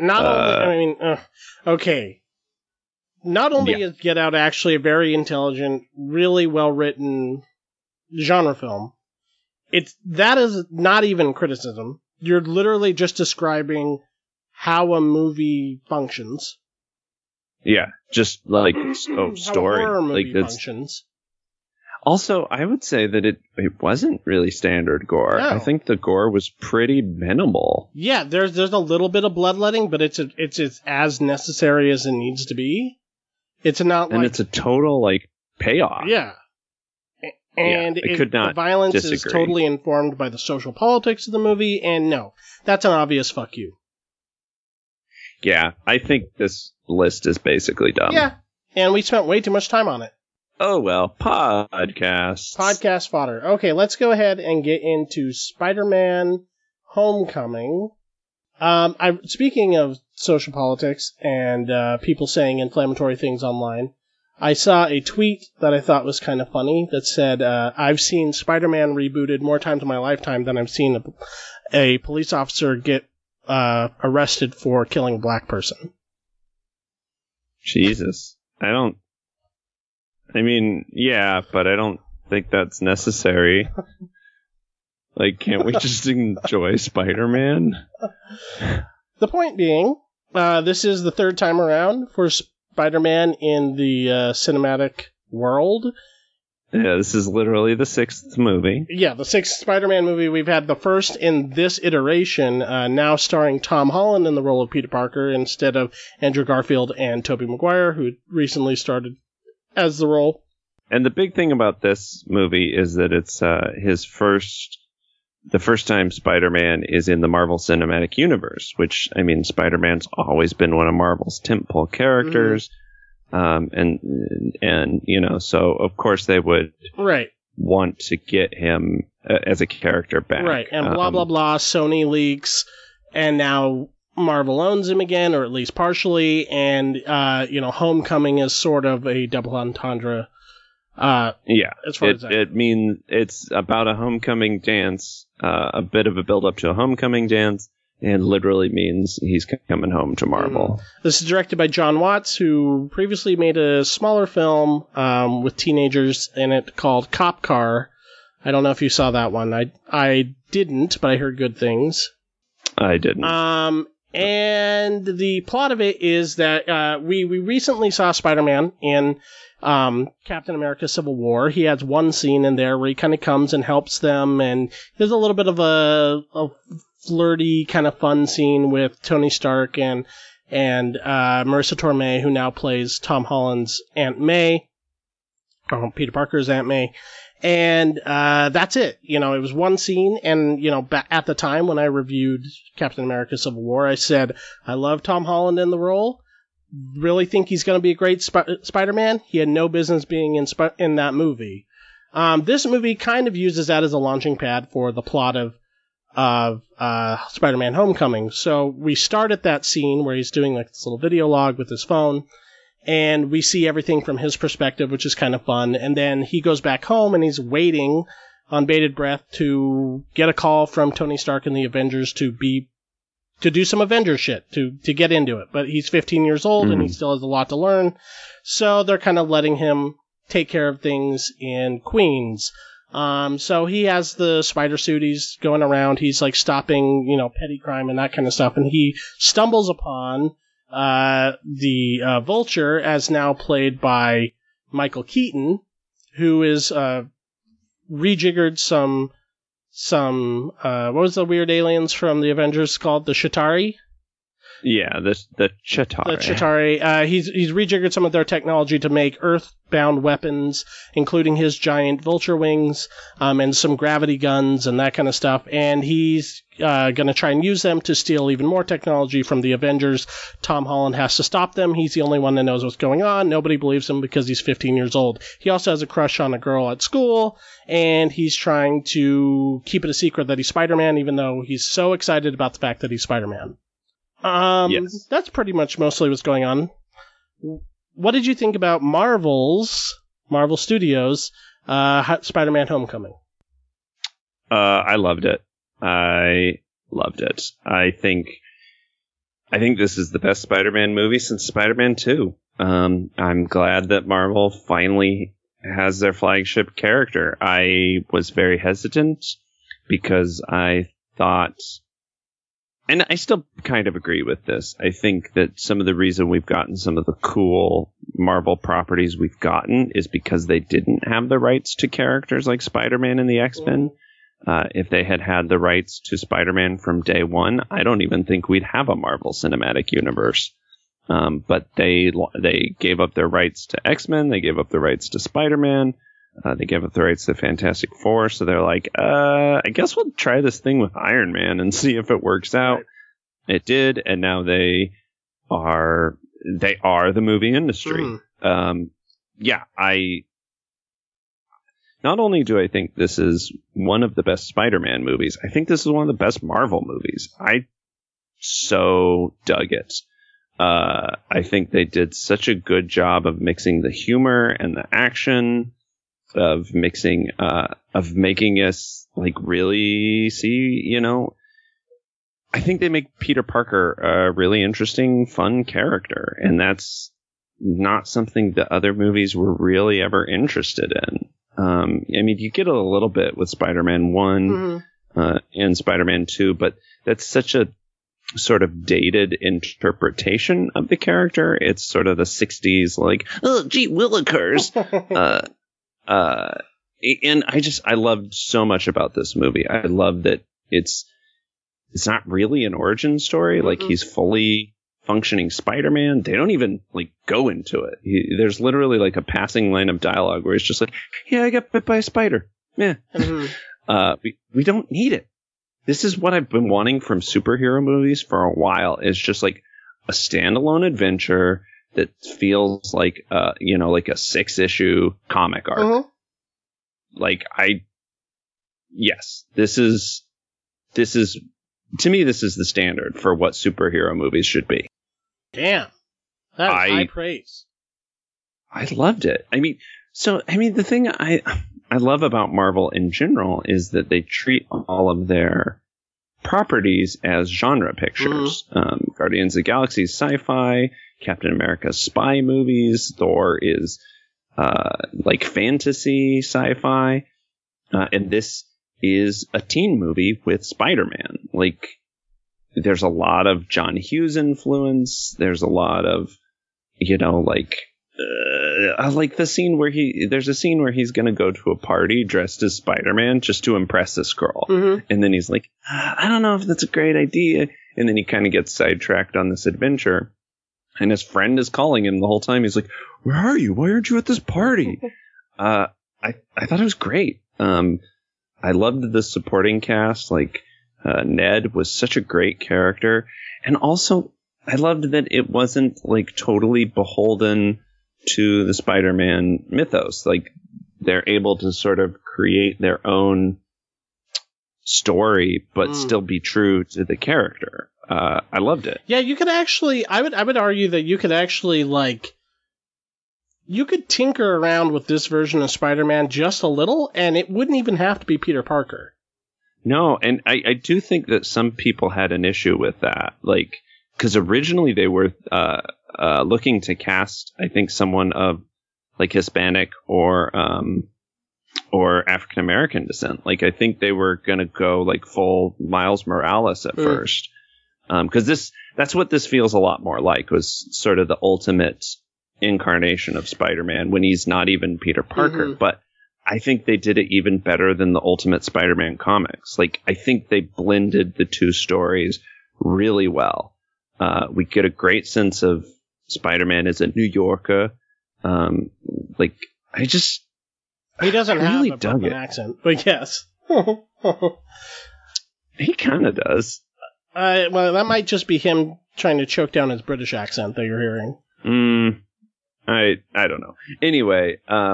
okay. Not only is Get Out actually a very intelligent, really well-written genre film, that is not even criticism. You're literally just describing how a movie functions. Yeah, just like story. How a horror movie like functions. Also, I would say that it wasn't really standard gore. No. I think the gore was pretty minimal. Yeah, there's a little bit of bloodletting, but it's as necessary as it needs to be. It's not, and it's a total payoff. Yeah. And I could not the violence disagree. is totally informed by the social politics of the movie, and no, that's an obvious fuck you. Yeah, I think this list is basically done. Yeah, and we spent way too much time on it. Oh well, podcasts. Podcast fodder. Okay, let's go ahead and get into Spider-Man Homecoming. Speaking of social politics and people saying inflammatory things online, I saw a tweet that I thought was kind of funny that said, I've seen Spider-Man rebooted more times in my lifetime than I've seen a police officer get arrested for killing a black person. Jesus. Yeah, but I don't think that's necessary. Can't we just enjoy Spider-Man? The point being, this is the third time around for Spider-Man in the cinematic world. Yeah, this is literally the 6th movie. Yeah, the 6th Spider-Man movie. We've had the first in this iteration, now starring Tom Holland in the role of Peter Parker instead of Andrew Garfield and Tobey Maguire, who recently started as the role. And the big thing about this movie is that it's the first time Spider-Man is in the Marvel Cinematic Universe, which, Spider-Man's always been one of Marvel's tentpole characters. So of course they would want to get him as a character back. Right, and blah, blah, blah, Sony leaks, and now Marvel owns him again, or at least partially, and, Homecoming is sort of a double entendre. As far as it means it's about a homecoming dance, a bit of a build-up to a homecoming dance, and literally means he's coming home to Marvel. This is directed by John Watts, who previously made a smaller film with teenagers in it called Cop Car. I don't know if you saw that one. I didn't, but I heard good things. I didn't. And the plot of it is that we recently saw Spider-Man in Captain America Civil War. He has one scene in there where he kind of comes and helps them, and there's a little bit of a flirty kind of fun scene with Tony Stark and Marissa Tomei, who now plays Tom Holland's Aunt May, Peter Parker's Aunt May. And that's it. It was one scene, and, at the time when I reviewed Captain America Civil War, I said, I love Tom Holland in the role. Really think he's going to be a great Spider-Man. He had no business being in that movie. This movie kind of uses that as a launching pad for the plot of Spider-Man Homecoming. So we start at that scene where he's doing this little video log with his phone, and we see everything from his perspective, which is kind of fun. And then he goes back home, and he's waiting on bated breath to get a call from Tony Stark and the Avengers to do some Avengers shit, to get into it. But he's 15 years old, and he still has a lot to learn. So they're kind of letting him take care of things in Queens. So he has the spider suit. He's going around. He's stopping, petty crime and that kind of stuff. And he stumbles upon the Vulture, as now played by Michael Keaton, who is rejiggered some what was the weird aliens from the Avengers called? The Chitauri? Yeah, the Chitauri. The Chitauri. He's rejiggered some of their technology to make Earth-bound weapons, including his giant vulture wings, and some gravity guns and that kind of stuff. And he's going to try and use them to steal even more technology from the Avengers. Tom Holland has to stop them. He's the only one that knows what's going on. Nobody believes him because he's 15 years old. He also has a crush on a girl at school, and he's trying to keep it a secret that he's Spider-Man, even though he's so excited about the fact that he's Spider-Man. Yes. That's pretty much mostly what's going on. What did you think about Marvel Studios' Spider-Man Homecoming? I loved it. I think this is the best Spider-Man movie since Spider-Man 2. I'm glad that Marvel finally has their flagship character. I was very hesitant because I thought, and I still kind of agree with this, I think that some of the reason we've gotten some of the cool Marvel properties we've gotten is because they didn't have the rights to characters like Spider-Man and the X-Men. If they had the rights to Spider-Man from day one, I don't even think we'd have a Marvel Cinematic Universe. But they gave up their rights to X-Men, they gave up the rights to Spider-Man, they gave up the rights to Fantastic Four, so they're like, I guess we'll try this thing with Iron Man and see if it works out. Right. It did, and now they are the movie industry. Not only do I think this is one of the best Spider-Man movies, I think this is one of the best Marvel movies. I so dug it. I think they did such a good job of mixing the humor and the action, of making us like really see, I think they make Peter Parker a really interesting, fun character, and that's not something that other movies were really ever interested in. You get a little bit with Spider-Man 1 and Spider-Man 2, but that's such a sort of dated interpretation of the character. It's sort of the 60s, like, oh, gee willikers. And I loved so much about this movie. I love that it's not really an origin story. Like, he's fully functioning Spider-Man. They don't even go into it. There's literally a passing line of dialogue where it's just like, yeah, I got bit by a spider. Yeah. We don't need it. This is what I've been wanting from superhero movies for a while. It's just like a standalone adventure that feels like a 6-issue comic arc. This is to me, this is the standard for what superhero movies should be. Damn. That's high praise. I loved it. The thing I love about Marvel in general is that they treat all of their properties as genre pictures. Guardians of the Galaxy is sci-fi, Captain America's spy movies, Thor is fantasy sci-fi, and this is a teen movie with Spider-Man. There's a lot of John Hughes influence. There's a lot of, the scene where there's a scene where he's going to go to a party dressed as Spider-Man just to impress this girl. And then he's like, I don't know if that's a great idea. And then he kind of gets sidetracked on this adventure. And his friend is calling him the whole time. He's like, where are you? Why aren't you at this party? I thought it was great. I loved the supporting cast. Ned was such a great character. And also, I loved that it wasn't totally beholden to the Spider-Man mythos. They're able to sort of create their own story, but still be true to the character. I loved it. Yeah, you could actually, I would argue that you could actually you could tinker around with this version of Spider-Man just a little, and it wouldn't even have to be Peter Parker. No, and I do think that some people had an issue with that. Because originally they were looking to cast, I think, someone of Hispanic or African American descent. I think they were going to go full Miles Morales at first. Because that's what this feels a lot more like, was sort of the ultimate incarnation of Spider-Man when he's not even Peter Parker. But I think they did it even better than the Ultimate Spider-Man comics. I think they blended the two stories really well. We get a great sense of Spider-Man as a New Yorker. He doesn't have a Brooklyn accent, but yes. He kind of does. Well, that might just be him trying to choke down his British accent that you're hearing. I don't know. Anyway,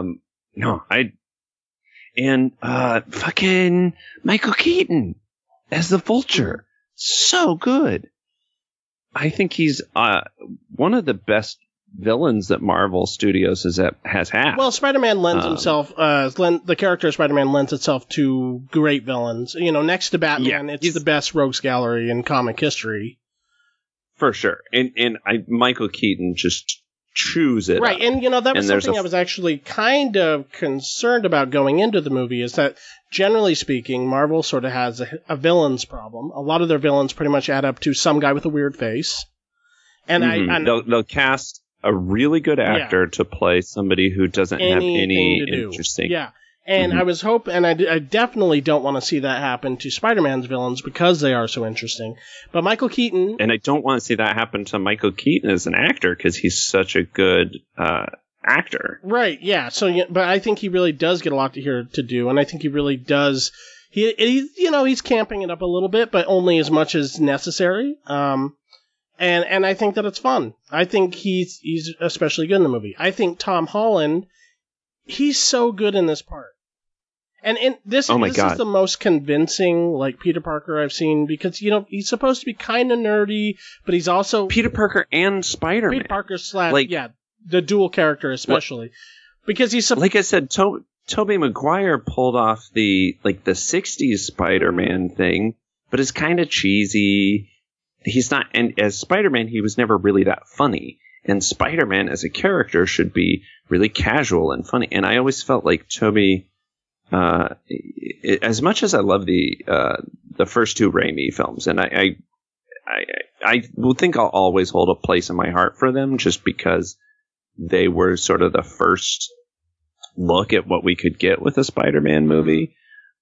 fucking Michael Keaton as the Vulture. So good. I think he's one of the best villains that Marvel Studios has had. Well, Spider-Man lends himself, the character of Spider-Man lends itself to great villains. Next to Batman, it's the best rogues gallery in comic history. For sure. And Michael Keaton just chews it right, up. and that was something I was actually kind of concerned about going into the movie, is that, generally speaking, Marvel sort of has a villains problem. A lot of their villains pretty much add up to some guy with a weird face. And they'll cast a really good actor to play somebody who doesn't have any interesting... Yeah. And I was hoping, and I definitely don't want to see that happen to Spider-Man's villains because they are so interesting. But Michael Keaton... And I don't want to see that happen to Michael Keaton as an actor because he's such a good actor. Right, yeah. But I think he really does get a lot to do, and I think he really does... He's camping it up a little bit, but only as much as necessary. And I think that it's fun. I think he's especially good in the movie. I think Tom Holland, he's so good in this part. And this is the most convincing, Peter Parker I've seen, because, he's supposed to be kind of nerdy, but he's also... Peter Parker and Spider-Man. Peter Parker the dual character especially. Because he's... Like I said, Tobey Maguire pulled off the 60s Spider-Man thing, but it's kind of cheesy. He's not... And as Spider-Man, he was never really that funny. And Spider-Man as a character should be really casual and funny. And I always felt like Tobey... as much as I love the first two Raimi films, and I will think I'll always hold a place in my heart for them, just because they were sort of the first look at what we could get with a Spider-Man movie.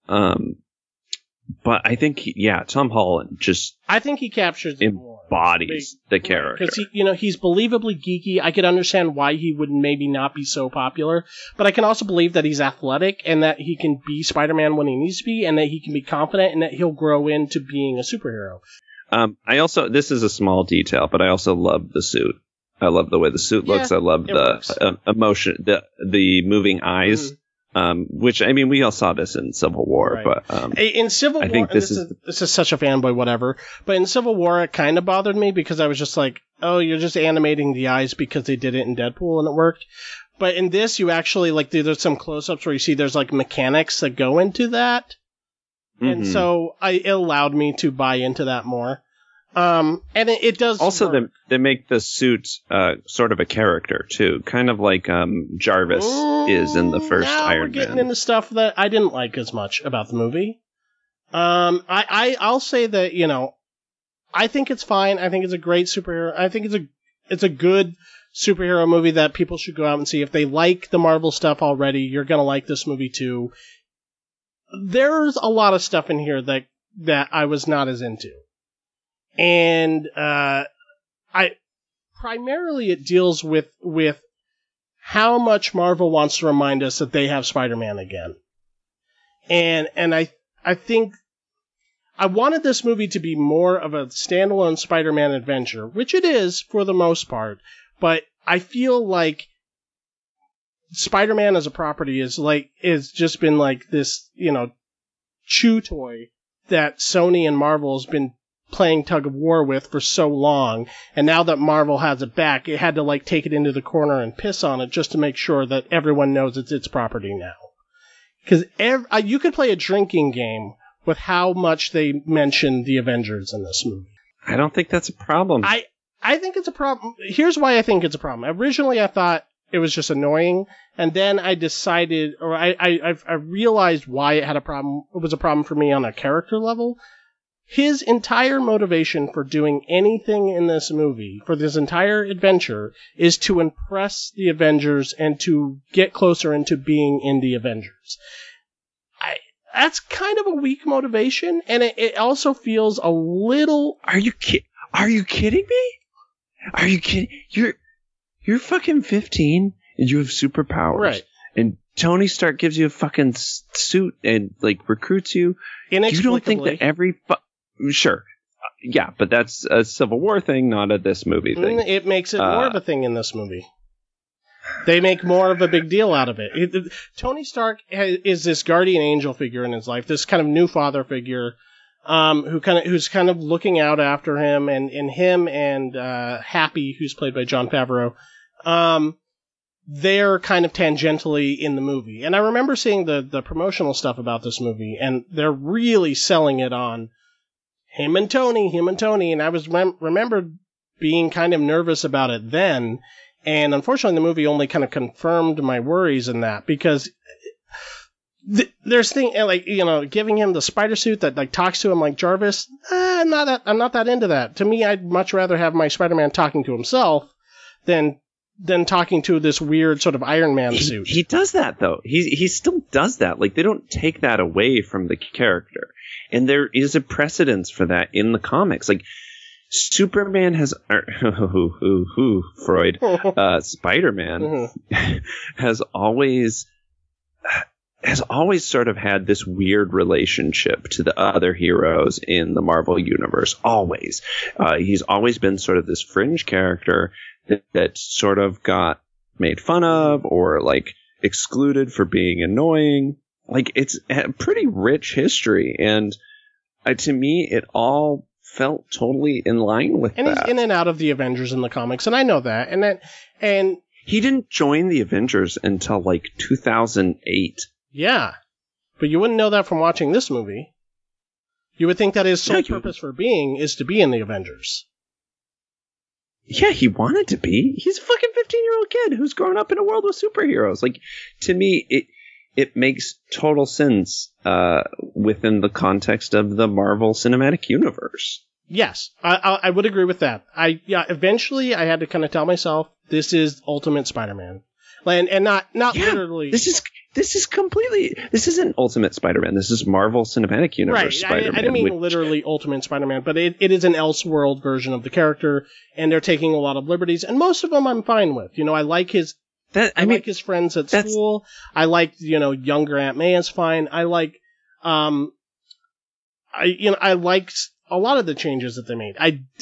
But I think, Tom Holland I think he captures it embodies the character. Because he's believably geeky. I could understand why he would maybe not be so popular, but I can also believe that he's athletic and that he can be Spider-Man when he needs to be, and that he can be confident and that he'll grow into being a superhero. This is a small detail, but I also love the suit. I love the way the suit looks. I love the emotion, the moving eyes. Which, I mean, we all saw this in Civil War, right. But in Civil War, I think this is such a fanboy, whatever. But in Civil War, it kind of bothered me because I was just like, oh, you're just animating the eyes because they did it in Deadpool and it worked. But in this, you actually there's some close-ups where you see there's mechanics that go into that, and so it allowed me to buy into that more. And it does also they make the suit sort of a character too, kind of like Jarvis is in the first Iron Man. We're getting into stuff that I didn't like as much about the movie. I'll say that I think it's fine. I think it's a great superhero. I think it's a good superhero movie that people should go out and see. If they like the Marvel stuff already, you're gonna like this movie too. There's a lot of stuff in here that I was not as into. And primarily it deals with how much Marvel wants to remind us that they have Spider-Man again. And I think I wanted this movie to be more of a standalone Spider-Man adventure, which it is for the most part, but I feel like Spider-Man as a property is just been this, chew toy that Sony and Marvel has been playing tug of war with for so long, and now that Marvel has it back, it had to take it into the corner and piss on it just to make sure that everyone knows it's its property now. Because you could play a drinking game with how much they mention the Avengers in this movie. I don't think that's a problem. I think it's a problem. Here's why I think it's a problem. Originally, I thought it was just annoying, and then I decided, or I realized why it had a problem. It was a problem for me on a character level. His entire motivation for doing anything in this movie, for this entire adventure, is to impress the Avengers and to get closer into being in the Avengers. That's kind of a weak motivation, and it also feels a little... Are you kidding? Are you kidding me? Are you kidding? You're fucking 15 and you have superpowers. Right. And Tony Stark gives you a fucking suit and like recruits you. You don't think that every sure. Yeah, but that's a Civil War thing, not a this movie thing. It makes it more of a thing in this movie. They make more of a big deal out of it. Tony Stark is this guardian angel figure in his life, this kind of new father figure, who's kind of looking out after him, and him and Happy, who's played by Jon Favreau, they're kind of tangentially in the movie. And I remember seeing the promotional stuff about this movie, and they're really selling it on him and Tony, and I was remember being kind of nervous about it then. And unfortunately, the movie only kind of confirmed my worries in that, because there's thing like, giving him the spider suit that like talks to him like Jarvis. I'm not that into that. To me, I'd much rather have my Spider-Man talking to himself than talking to this weird sort of Iron Man suit. He does that though. He still does that. Like, they don't take that away from the character, and there is a precedence for that in the comics. Like, Superman has Freud. Spider-Man has always sort of had this weird relationship to the other heroes in the Marvel universe. Always, he's always been sort of this fringe character that sort of got made fun of or like excluded for being annoying. Like, it's a pretty rich history, and to me, it all felt totally in line with and that. He's in and out of the Avengers in the comics, and I know that. And he didn't join the Avengers until like 2008. Yeah, but you wouldn't know that from watching this movie. You would think that his sole purpose for being is to be in the Avengers. Yeah, he wanted to be. He's a fucking 15-year-old kid who's grown up in a world with superheroes. Like, to me, it makes total sense within the context of the Marvel Cinematic Universe. Yes, I would agree with that. Eventually I had to kind of tell myself, this is Ultimate Spider-Man. And not literally. This isn't Ultimate Spider-Man. This is Marvel Cinematic Universe Spider-Man. I didn't mean literally Ultimate Spider-Man, but it is an Elseworld version of the character, and they're taking a lot of liberties, and most of them I'm fine with. I like his like his friends at school. I like, younger Aunt May is fine. I like, I liked a lot of the changes that they made.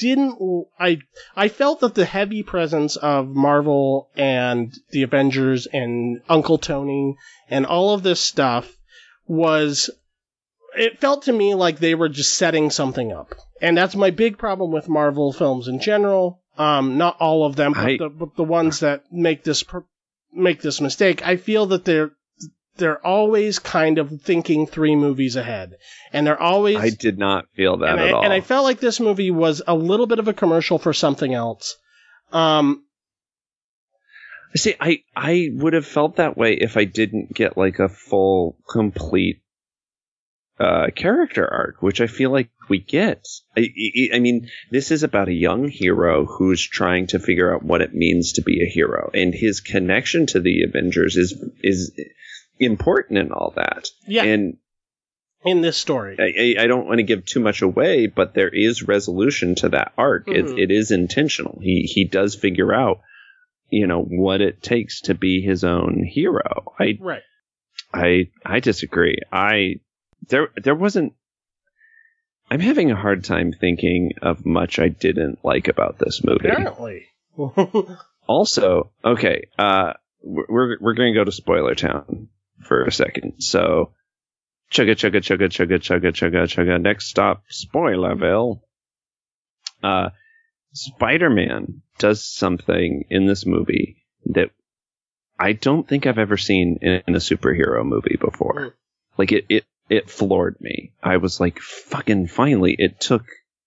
I felt that the heavy presence of Marvel and the Avengers and Uncle Tony and all of this stuff it felt to me like they were just setting something up. And that's my big problem with Marvel films in general. Not all of them, but the ones that make this mistake. I feel that they're always kind of thinking 3 movies ahead. And they're always... I did not feel that at all. And I felt like this movie was a little bit of a commercial for something else. See, I would have felt that way if I didn't get like a full, complete character arc, which I feel like we get. I mean, this is about a young hero who's trying to figure out what it means to be a hero. And his connection to the Avengers is important in all that. Yeah. And in this story, I don't want to give too much away, but there is resolution to that arc. Mm-hmm. It is intentional. He does figure out, what it takes to be his own hero. I disagree. There wasn't. I'm having a hard time thinking of much I didn't like about this movie. Apparently. Also, okay, we're going to go to Spoiler Town for a second. So, chugga chugga chugga chugga chugga chugga chugga. Next stop, Spoilerville. Spider-Man does something in this movie that I don't think I've ever seen in a superhero movie before. Like, it floored me. I was like, fucking finally. It took,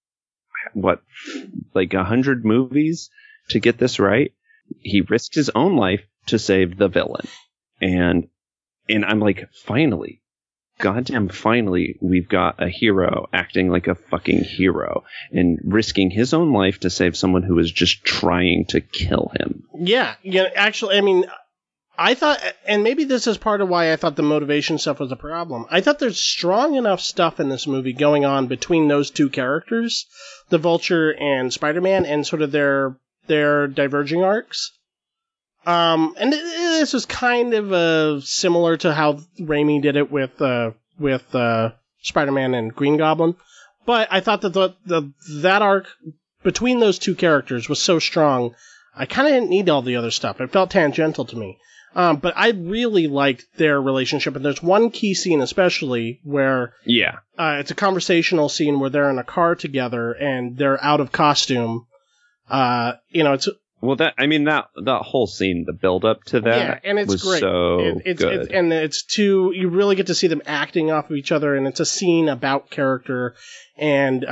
100 movies to get this right? He risked his own life to save the villain. And I'm like, finally. Goddamn finally, we've got a hero acting like a fucking hero and risking his own life to save someone who is just trying to kill him. Yeah, actually, I mean, I thought, and maybe this is part of why I thought the motivation stuff was a problem. I thought there's strong enough stuff in this movie going on between those two characters, the Vulture and Spider-Man, and sort of their diverging arcs. And this is kind of similar to how Raimi did it with Spider-Man and Green Goblin. But I thought that that arc between those two characters was so strong, I kind of didn't need all the other stuff. It felt tangential to me. But I really liked their relationship, and there's one key scene especially where it's a conversational scene where they're in a car together and they're out of costume. It's that whole scene, the build up to that, and it's was great. So good. You really get to see them acting off of each other, and it's a scene about character and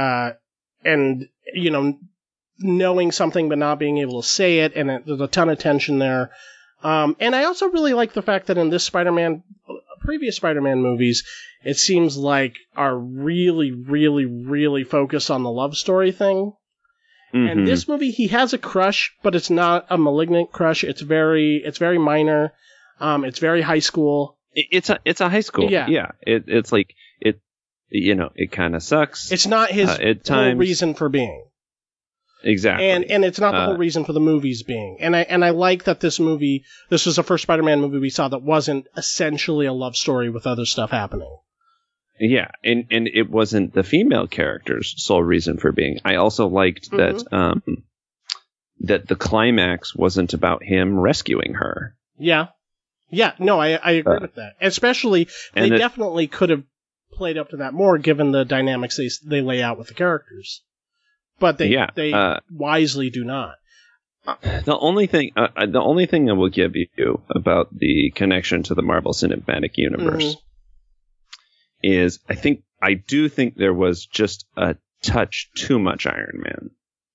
knowing something but not being able to say it, and there's a ton of tension there. And I also really like the fact that in this previous Spider-Man movies, it seems like are really, really, really focused on the love story thing. Mm-hmm. And this movie, he has a crush, but it's not a malignant crush. It's very minor. It's very high school. It's a high school. Yeah. It's like it kind of sucks. It's not his whole reason for being. Exactly. And it's not the whole reason for the movies being. And I like that this was the first Spider-Man movie we saw that wasn't essentially a love story with other stuff happening. Yeah, and it wasn't the female character's sole reason for being. I also liked that that the climax wasn't about him rescuing her. Yeah. Yeah, no, I agree with that. Especially, they definitely could have played up to that more given the dynamics they lay out with the characters. But they wisely do not. The only thing I will give you about the connection to the Marvel Cinematic Universe is I do think there was just a touch too much Iron Man.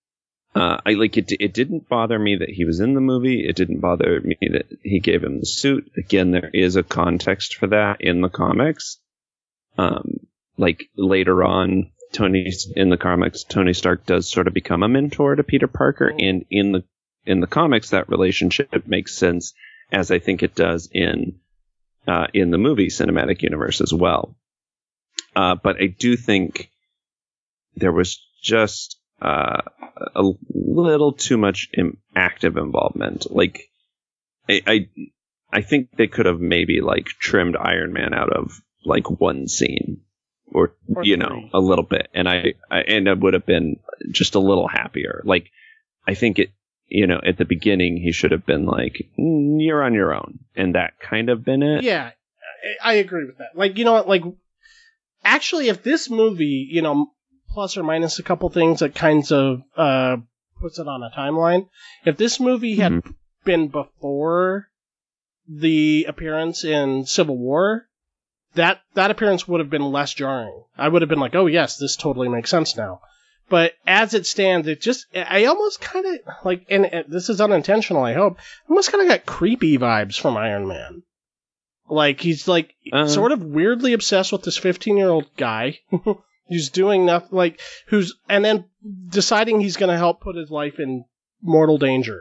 It didn't bother me that he was in the movie. It didn't bother me that he gave him the suit. Again, there is a context for that in the comics. Later on, in the comics, Tony Stark does sort of become a mentor to Peter Parker, and in the comics, that relationship makes sense, as I think it does in the movie cinematic universe as well. But I do think there was just a little too much active involvement. Like, I think they could have maybe trimmed Iron Man out of one scene. Or a little bit, and I would have been just a little happier. I think at the beginning he should have been you're on your own, and that kind of been it. Yeah, I agree with that. Actually, if this movie, plus or minus a couple things that kinds of puts it on a timeline, if this movie had been before the appearance in Civil War, that appearance would have been less jarring. I would have been like, oh yes, this totally makes sense now. But as it stands, I almost kind of, and this is unintentional, I hope, I almost kind of got creepy vibes from Iron Man. He's sort of weirdly obsessed with this 15-year-old guy who's doing nothing, and then deciding he's going to help put his life in mortal danger.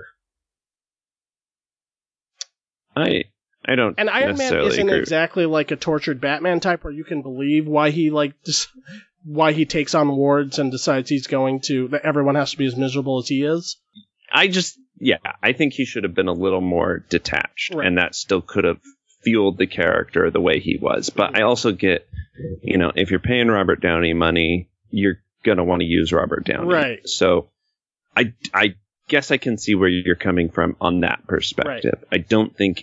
I don't. And Iron Man isn't exactly like a tortured Batman type where you can believe why he takes on wards and decides that everyone has to be as miserable as he is. I think he should have been a little more detached, and that still could have fueled the character the way he was. But I also get, if you're paying Robert Downey money, you're gonna want to use Robert Downey, right? So, I guess I can see where you're coming from on that perspective. Right. I don't think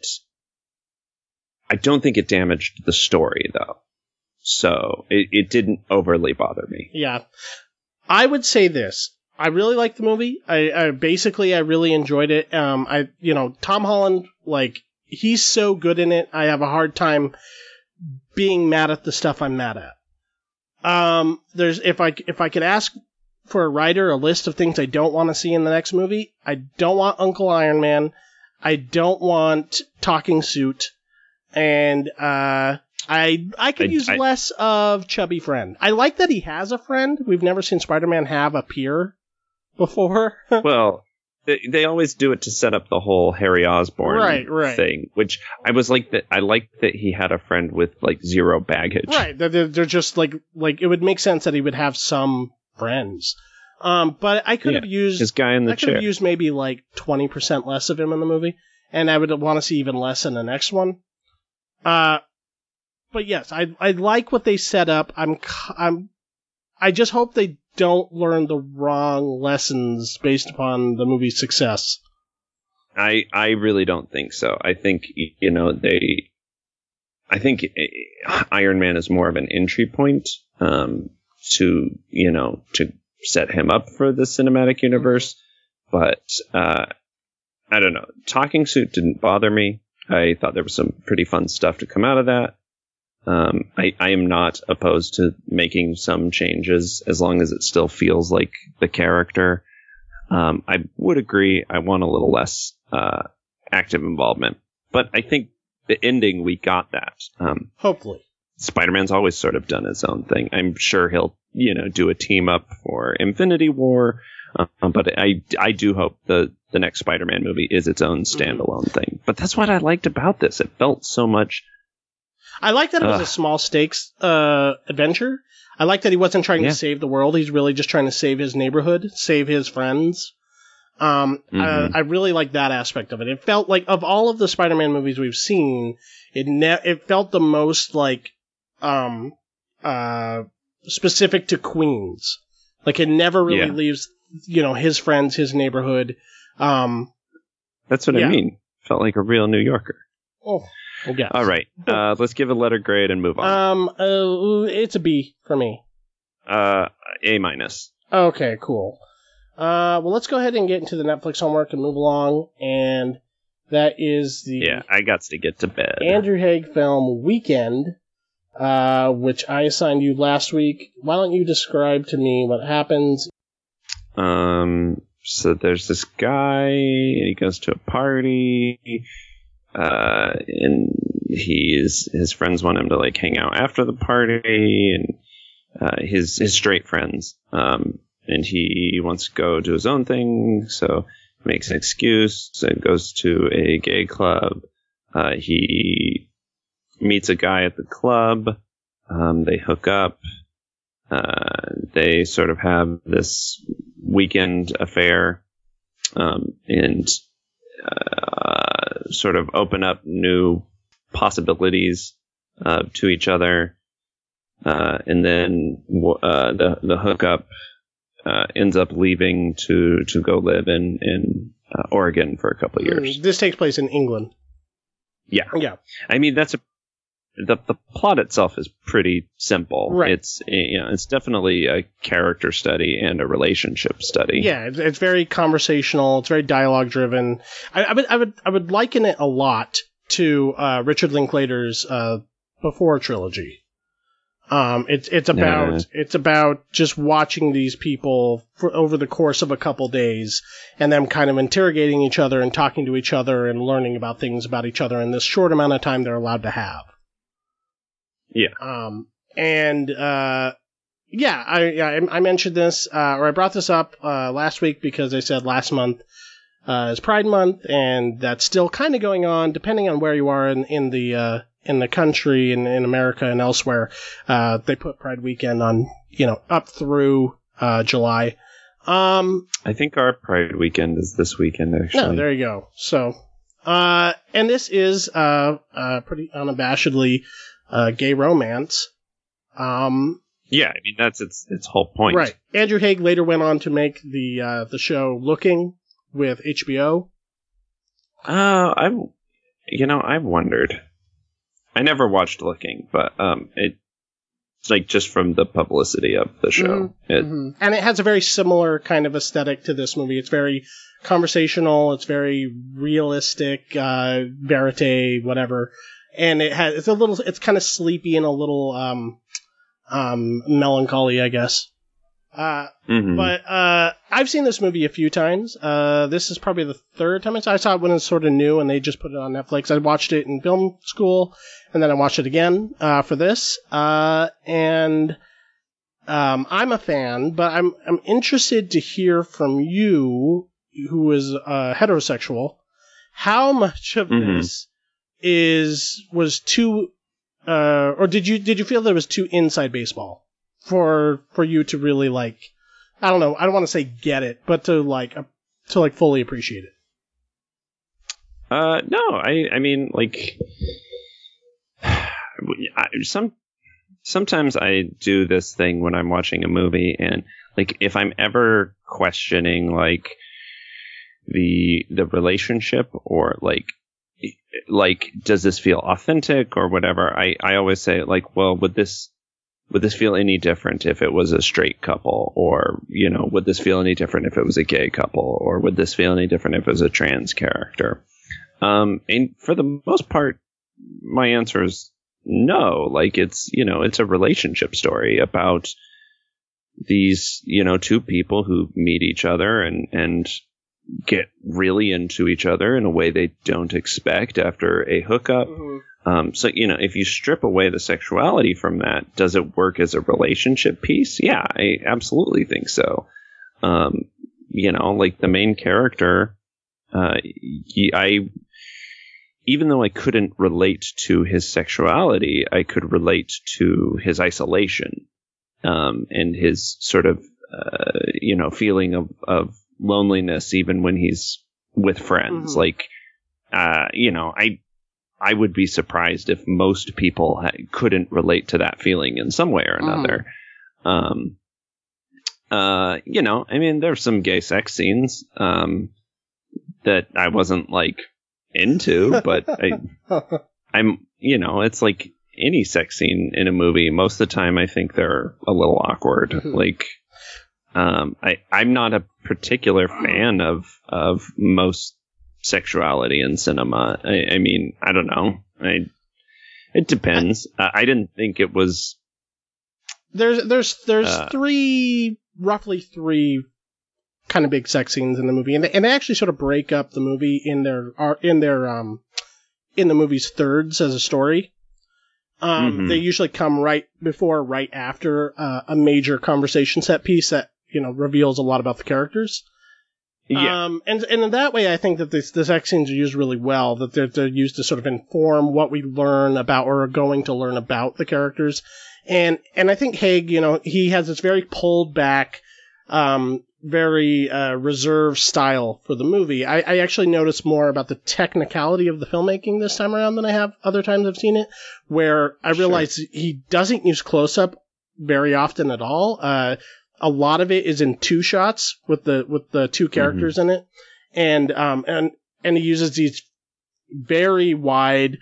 it damaged the story, though. So it didn't overly bother me. Yeah. I would say this. I really liked the movie. I really enjoyed it. Tom Holland, he's so good in it. I have a hard time being mad at the stuff I'm mad at. If I could ask for a writer a list of things I don't want to see in the next movie, I don't want Uncle Iron Man. I don't want Talking Suit. And I could use less of Chubby Friend. I like that he has a friend. We've never seen Spider-Man have a peer before. Well, they always do it to set up the whole Harry Osborn right. thing, which I was like that. I liked that he had a friend with like zero baggage. Right. They're just like it would make sense that he would have some friends. But I could have used his guy in the I chair. could have used maybe like 20% less of him in the movie, and I would want to see even less in the next one. But yes, I like what they set up. I just hope they don't learn the wrong lessons based upon the movie's success. I really don't think so. I think, I think Iron Man is more of an entry point to set him up for the cinematic universe. But I don't know. Talking Suit didn't bother me. I thought there was some pretty fun stuff to come out of that. I am not opposed to making some changes as long as it still feels like the character. I would agree. I want a little less active involvement, but I think the ending, we got that. Hopefully. Spider-Man's always sort of done his own thing. I'm sure he'll, do a team up for Infinity War. But I do hope the next Spider-Man movie is its own standalone thing. But that's what I liked about this. It felt so much. I like that it was a small stakes adventure. I like that he wasn't trying to save the world. He's really just trying to save his neighborhood, save his friends. I really like that aspect of it. It felt like, of all of the Spider-Man movies we've seen, it felt the most like specific to Queens. Like, it never really leaves, his friends, his neighborhood. That's what I mean. Felt like a real New Yorker. Oh. Yes. All right. Let's give a letter grade and move on. It's a B for me. A-. Okay, cool. Well, let's go ahead and get into the Netflix homework and move along. And that is the I got to get to bed. Andrew Haigh film Weekend, which I assigned you last week. Why don't you describe to me what happens? So there's this guy, and he goes to a party. And his friends want him to like hang out after the party, and his straight friends. And he wants to go do his own thing, so he makes an excuse and goes to a gay club. He meets a guy at the club. They hook up. They sort of have this weekend affair, and sort of open up new possibilities to each other, and then the hookup ends up leaving to go live in Oregon for a couple of years. This takes place in England. Yeah. I mean, the plot itself is pretty simple. Right. It's definitely a character study and a relationship study. Yeah, it's very conversational. It's very dialogue driven. I would liken it a lot to Richard Linklater's Before trilogy. It's about just watching these people over the course of a couple days, and them kind of interrogating each other and talking to each other and learning about things about each other in this short amount of time they're allowed to have. Yeah. I mentioned this, or I brought this up last week because I said last month is Pride Month, and that's still kind of going on, depending on where you are in the country, in America and elsewhere. They put Pride Weekend on, up through July. I think our Pride Weekend is this weekend, actually. No, there you go. So, and this is pretty unabashedly gay romance. Yeah, I mean, that's its whole point. Right. Andrew Haigh later went on to make the show Looking with HBO. I've wondered. I never watched Looking, but it's like just from the publicity of the show. And it has a very similar kind of aesthetic to this movie. It's very conversational. It's very realistic, verite, whatever. And it's kind of sleepy and a little melancholy, I guess. But I've seen this movie a few times. This is probably the third time I saw it when it was sort of new and they just put it on Netflix. I watched it in film school, and then I watched it again for this. And I'm a fan, but I'm interested to hear from you. who is heterosexual, how much of this was too, or did you feel there was too inside baseball for you to really like, I don't know, I don't want to say get it, but to fully appreciate it? No, I mean, like, sometimes I do this thing when I'm watching a movie, and like, if I'm ever questioning like the relationship, or like does this feel authentic or whatever, I always say, like, well, would this feel any different if it was a straight couple, or, you know, would this feel any different if it was a gay couple, or would this feel any different if it was a trans character? And for the most part, my answer is no. Like, it's, you know, it's a relationship story about these, you know, two people who meet each other and get really into each other in a way they don't expect after a hookup. So, you know, if you strip away the sexuality from that, does it work as a relationship piece? Yeah, I absolutely think so. You know, like the main character, even though I couldn't relate to his sexuality, I could relate to his isolation, and his sort of, you know, feeling of loneliness, even when he's with friends. Like, you know, I would be surprised if most people couldn't relate to that feeling in some way or another. You know, I mean, there's some gay sex scenes that I wasn't like into, but I'm, you know, it's like any sex scene in a movie. Most of the time, I think they're a little awkward. Like, I'm not a particular fan of most sexuality in cinema. I mean, I don't know. It depends. I didn't think it was. There's roughly three kind of big sex scenes in the movie, and they actually sort of break up the movie in the movie's thirds as a story. They usually come right before, right after a major conversation set piece that, you know, reveals a lot about the characters. Yeah. And in that way, I think that the sex scenes are used really well, that they're used to sort of inform what we learn about or are going to learn about the characters. And I think Haig, you know, he has this very pulled back, very reserved style for the movie. I actually noticed more about the technicality of the filmmaking this time around than I have other times I've seen it, where I realized he doesn't use close-up very often at all. A lot of it is in two shots with the two characters in it, and he uses these very wide,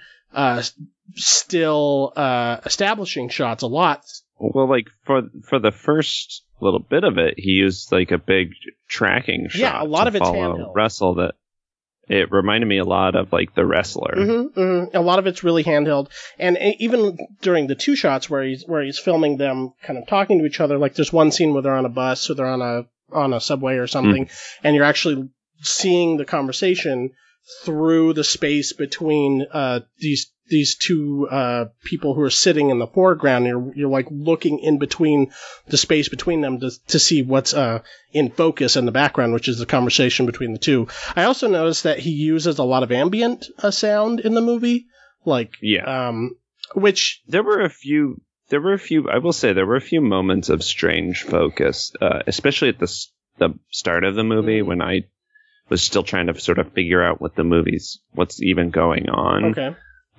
still establishing shots a lot. Well, like for the first little bit of it, he used like a big tracking shot. Yeah, a lot of it's handheld. Russell, that it reminded me a lot of like The Wrestler. A lot of it's really handheld, and even during the two shots where he's filming them kind of talking to each other, like there's one scene where they're on a bus or they're on a subway or something, and you're actually seeing the conversation through the space between these two people who are sitting in the foreground. You're like looking in between the space between them to see what's in focus in the background, which is the conversation between the two. I also noticed that he uses a lot of ambient sound in the movie, like which there were a few. I will say there were a few moments of strange focus, especially at the start of the movie when I was still trying to sort of figure out what's even going on. Okay.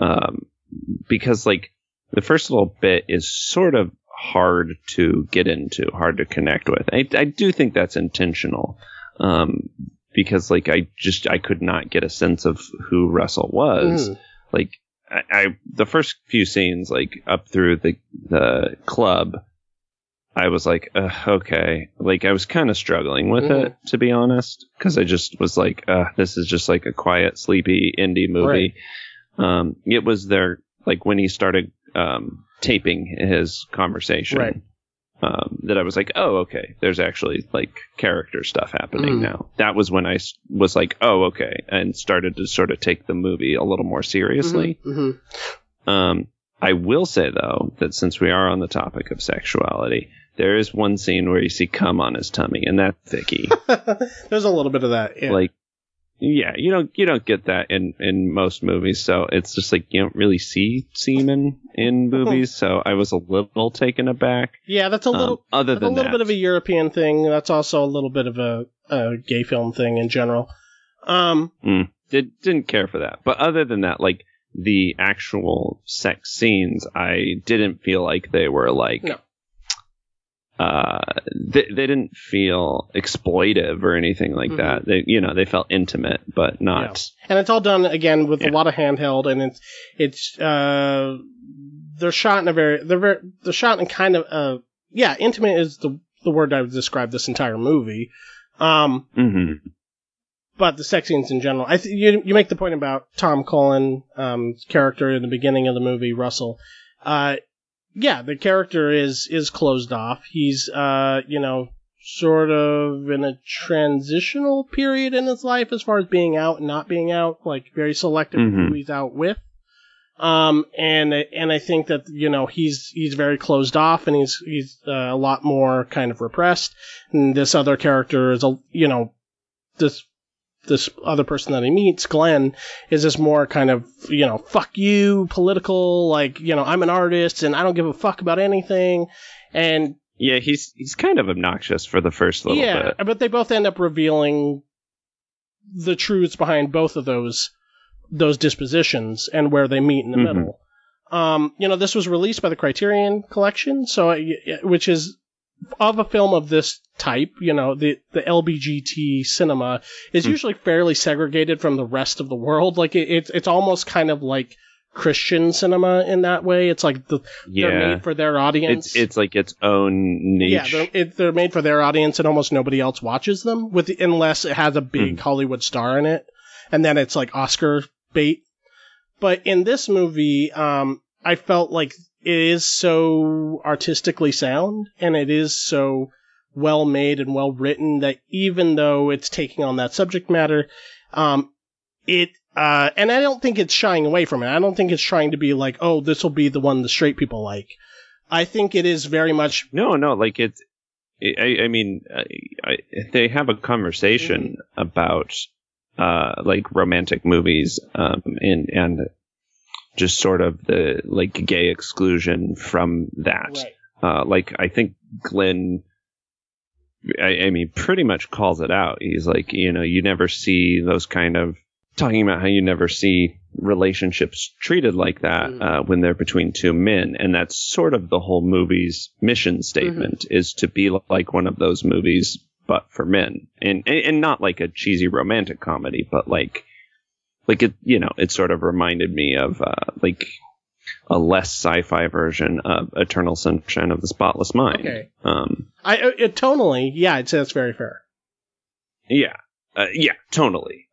Because like the first little bit is sort of hard to get into, hard to connect with. I do think that's intentional. Because like I could not get a sense of who Russell was. Like the first few scenes, like up through the club, I was like, okay. Like I was kind of struggling with it, to be honest, because I just was like, this is just like a quiet, sleepy indie movie. Right. It was there, like when he started taping his conversation, that I was like, oh, okay, there's actually like character stuff happening now. That was when I was like, oh, okay, and started to sort of take the movie a little more seriously. I will say, though, that since we are on the topic of sexuality, there is one scene where you see cum on his tummy, and that's icky. There's a little bit of that. Yeah. Like, yeah, you don't get that in most movies, so it's just like you don't really see semen in movies. So I was a little taken aback. Yeah, that's a little bit of a European thing. That's also a little bit of a gay film thing in general. Didn't care for that, but other than that, like the actual sex scenes, I didn't feel like they were like. No. They didn't feel exploitive or anything like that. They felt intimate, but not. Yeah. And it's all done again with a lot of handheld, and they're shot in they're shot in kind of intimate is the word I would describe this entire movie. But the sex scenes in general, you make the point about Tom Cullen, character in the beginning of the movie, Russell. Yeah, the character is closed off. He's, sort of in a transitional period in his life as far as being out and not being out, like very selective who he's out with. And I think that, he's very closed off and he's a lot more kind of repressed. And this other character is, this other person that he meets, Glenn, is this more kind of, fuck you, political, like, I'm an artist and I don't give a fuck about anything. And yeah, he's kind of obnoxious for the first little bit. Yeah, but they both end up revealing the truths behind both of those dispositions and where they meet in the middle. This was released by the Criterion Collection, so which is of a film of this type, the LBGT cinema is usually fairly segregated from the rest of the world. Like it's almost kind of like Christian cinema in that way. It's like they're made for their audience. It's like its own niche. Yeah, they're made for their audience, and almost nobody else watches them unless it has a big Hollywood star in it, and then it's like Oscar bait. But in this movie, I felt like it is so artistically sound, and it is so well made and well written that even though it's taking on that subject matter, and I don't think it's shying away from it. I don't think it's trying to be like, oh, this will be the one the straight people like. I think it is very much like it's. I mean, they have a conversation about like romantic movies, and just sort of the like gay exclusion from that. Right. Like I think Glenn, I mean, pretty much calls it out. He's like, you never see those kind of talking about how you never see relationships treated like that when they're between two men, and that's sort of the whole movie's mission statement is to be like one of those movies, but for men, and not like a cheesy romantic comedy, but like it, it sort of reminded me of like a less sci-fi version of Eternal Sunshine of the Spotless Mind. Okay. Tonally, yeah, I'd say that's very fair. Yeah. Tonally.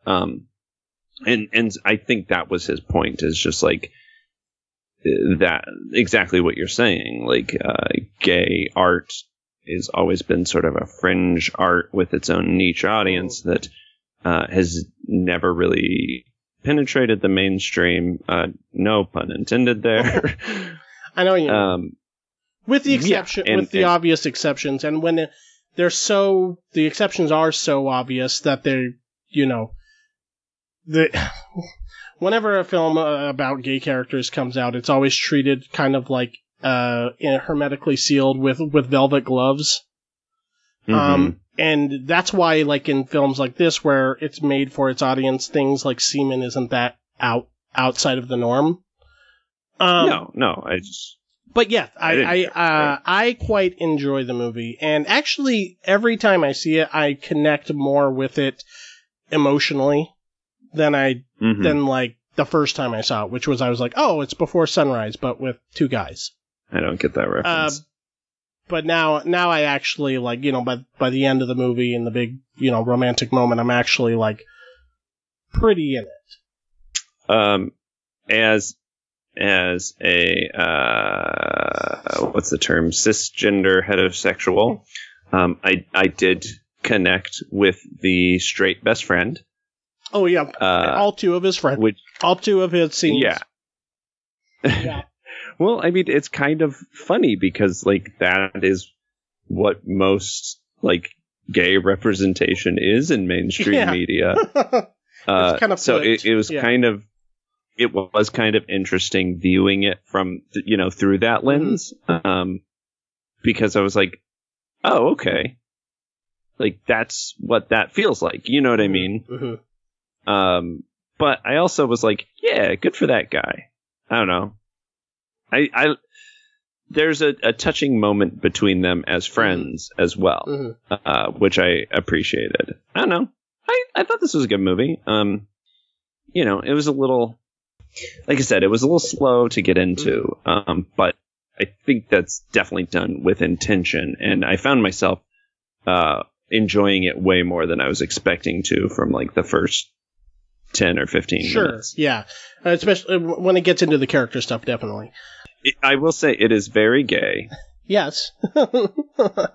And I think that was his point, is just like that, exactly what you're saying. Like, gay art has always been sort of a fringe art with its own niche audience that has never really penetrated the mainstream. No pun intended there. I know you mean. With the exception, the obvious exceptions, and when the exceptions are so obvious that they're, whenever a film about gay characters comes out, it's always treated kind of like hermetically sealed with velvet gloves. And that's why, like in films like this, where it's made for its audience, things like semen isn't that outside of the norm. No, I just. But yeah, I quite enjoy the movie, and actually every time I see it, I connect more with it emotionally than like the first time I saw it, which was I was like, oh, it's Before Sunrise, but with two guys. I don't get that reference. But now I actually, like, by the end of the movie and the big, romantic moment, I'm actually, like, pretty in it. As a, what's the term? Cisgender heterosexual. I did connect with the straight best friend. Oh, yeah. All two of his friends. All two of his scenes. Yeah. Yeah. Well, I mean, it's kind of funny because, like, that is what most like gay representation is in mainstream media. Kind of so it was kind of interesting viewing it from through that lens, because I was like, oh, okay, like that's what that feels like, you know what I mean? But I also was like, yeah, good for that guy. I don't know. I there's a touching moment between them as friends as well, which I appreciated. I don't know. I thought this was a good movie. It was a little, like I said, it was a little slow to get into, but I think that's definitely done with intention. And I found myself enjoying it way more than I was expecting to from like the first 10 or 15 minutes. Sure, yeah. Especially when it gets into the character stuff, definitely. I will say it is very gay. Yes. But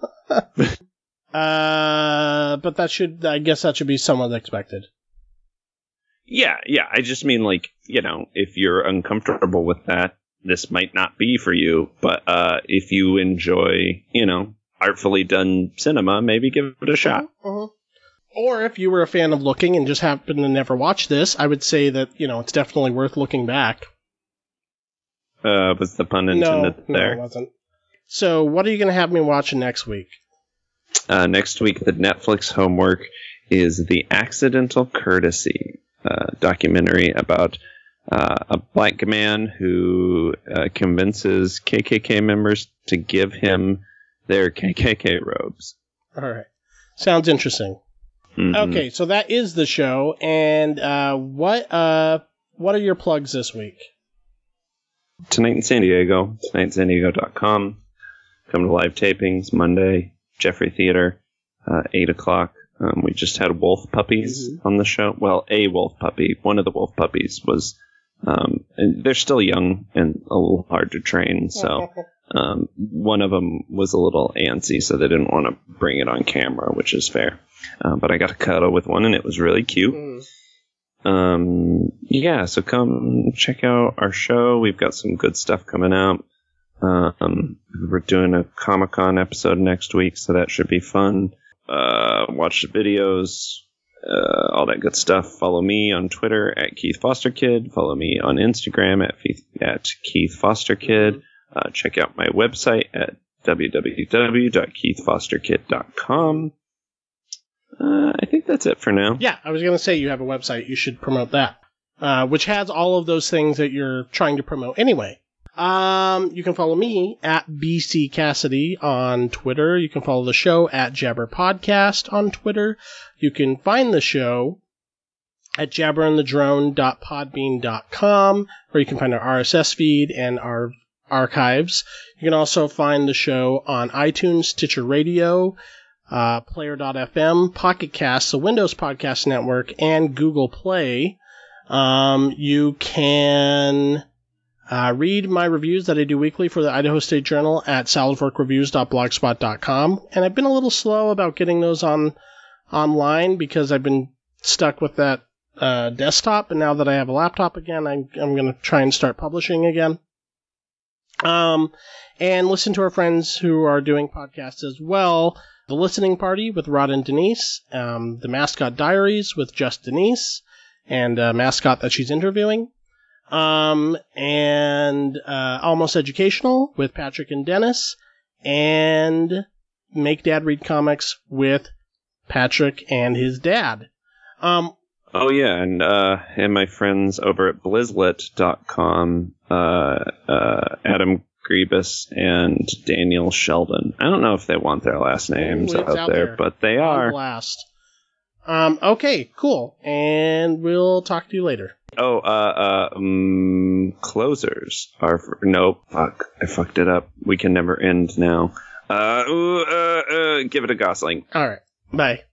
I guess that should be somewhat expected. Yeah. I just mean, like, if you're uncomfortable with that, this might not be for you. But if you enjoy, artfully done cinema, maybe give it a shot. Or if you were a fan of Looking and just happened to never watch this, I would say that, it's definitely worth looking back. Was the pun intended there? No, it wasn't. So, what are you going to have me watching next week? Next week, the Netflix homework is The Accidental Courtesy, documentary about a black man who convinces KKK members to give him their KKK robes. All right. Sounds interesting. Okay, so that is the show. And what are your plugs this week? Tonight in San Diego, tonightsandiego.com. Come to live tapings Monday, Jeffrey Theater, 8 o'clock. We just had wolf puppies on the show. Well, a wolf puppy. One of the wolf puppies was, and they're still young and a little hard to train. So one of them was a little antsy, so they didn't want to bring it on camera, which is fair. But I got to cuddle with one, and it was really cute. So come check out our show. We've got some good stuff coming out. We're doing a Comic-Con episode next week, so that should be fun. Watch the videos, all that good stuff. Follow me on Twitter at Keith Foster Kid. Follow me on Instagram at Keith Foster Kid. Check out my website at www.keithfosterkid.com. I think that's it for now. Yeah, I was going to say you have a website. You should promote that, which has all of those things that you're trying to promote anyway. You can follow me at BC Cassidy on Twitter. You can follow the show at Jabber Podcast on Twitter. You can find the show at jabberandthedrone.podbean.com, where you can find our RSS feed and our archives. You can also find the show on iTunes, Stitcher Radio, Player.fm, Pocket Cast, the Windows Podcast Network, and Google Play. You can read my reviews that I do weekly for the Idaho State Journal at salesforkreviews.blogspot.com. And I've been a little slow about getting those online because I've been stuck with that desktop. And now that I have a laptop again, I'm going to try and start publishing again. And listen to our friends who are doing podcasts as well. The Listening Party with Rod and Denise, the Mascot Diaries with Just Denise, and a mascot that she's interviewing, and Almost Educational with Patrick and Dennis, and Make Dad Read Comics with Patrick and his dad. Oh yeah, and my friends over at Blizzlet.com, Adam Grebus and Daniel Sheldon. I don't know if they want their last names out there, but they are. Blast. Okay, cool. And we'll talk to you later. Closers are nope. Fuck, I fucked it up. We can never end now. Give it a Gosling. All right. Bye.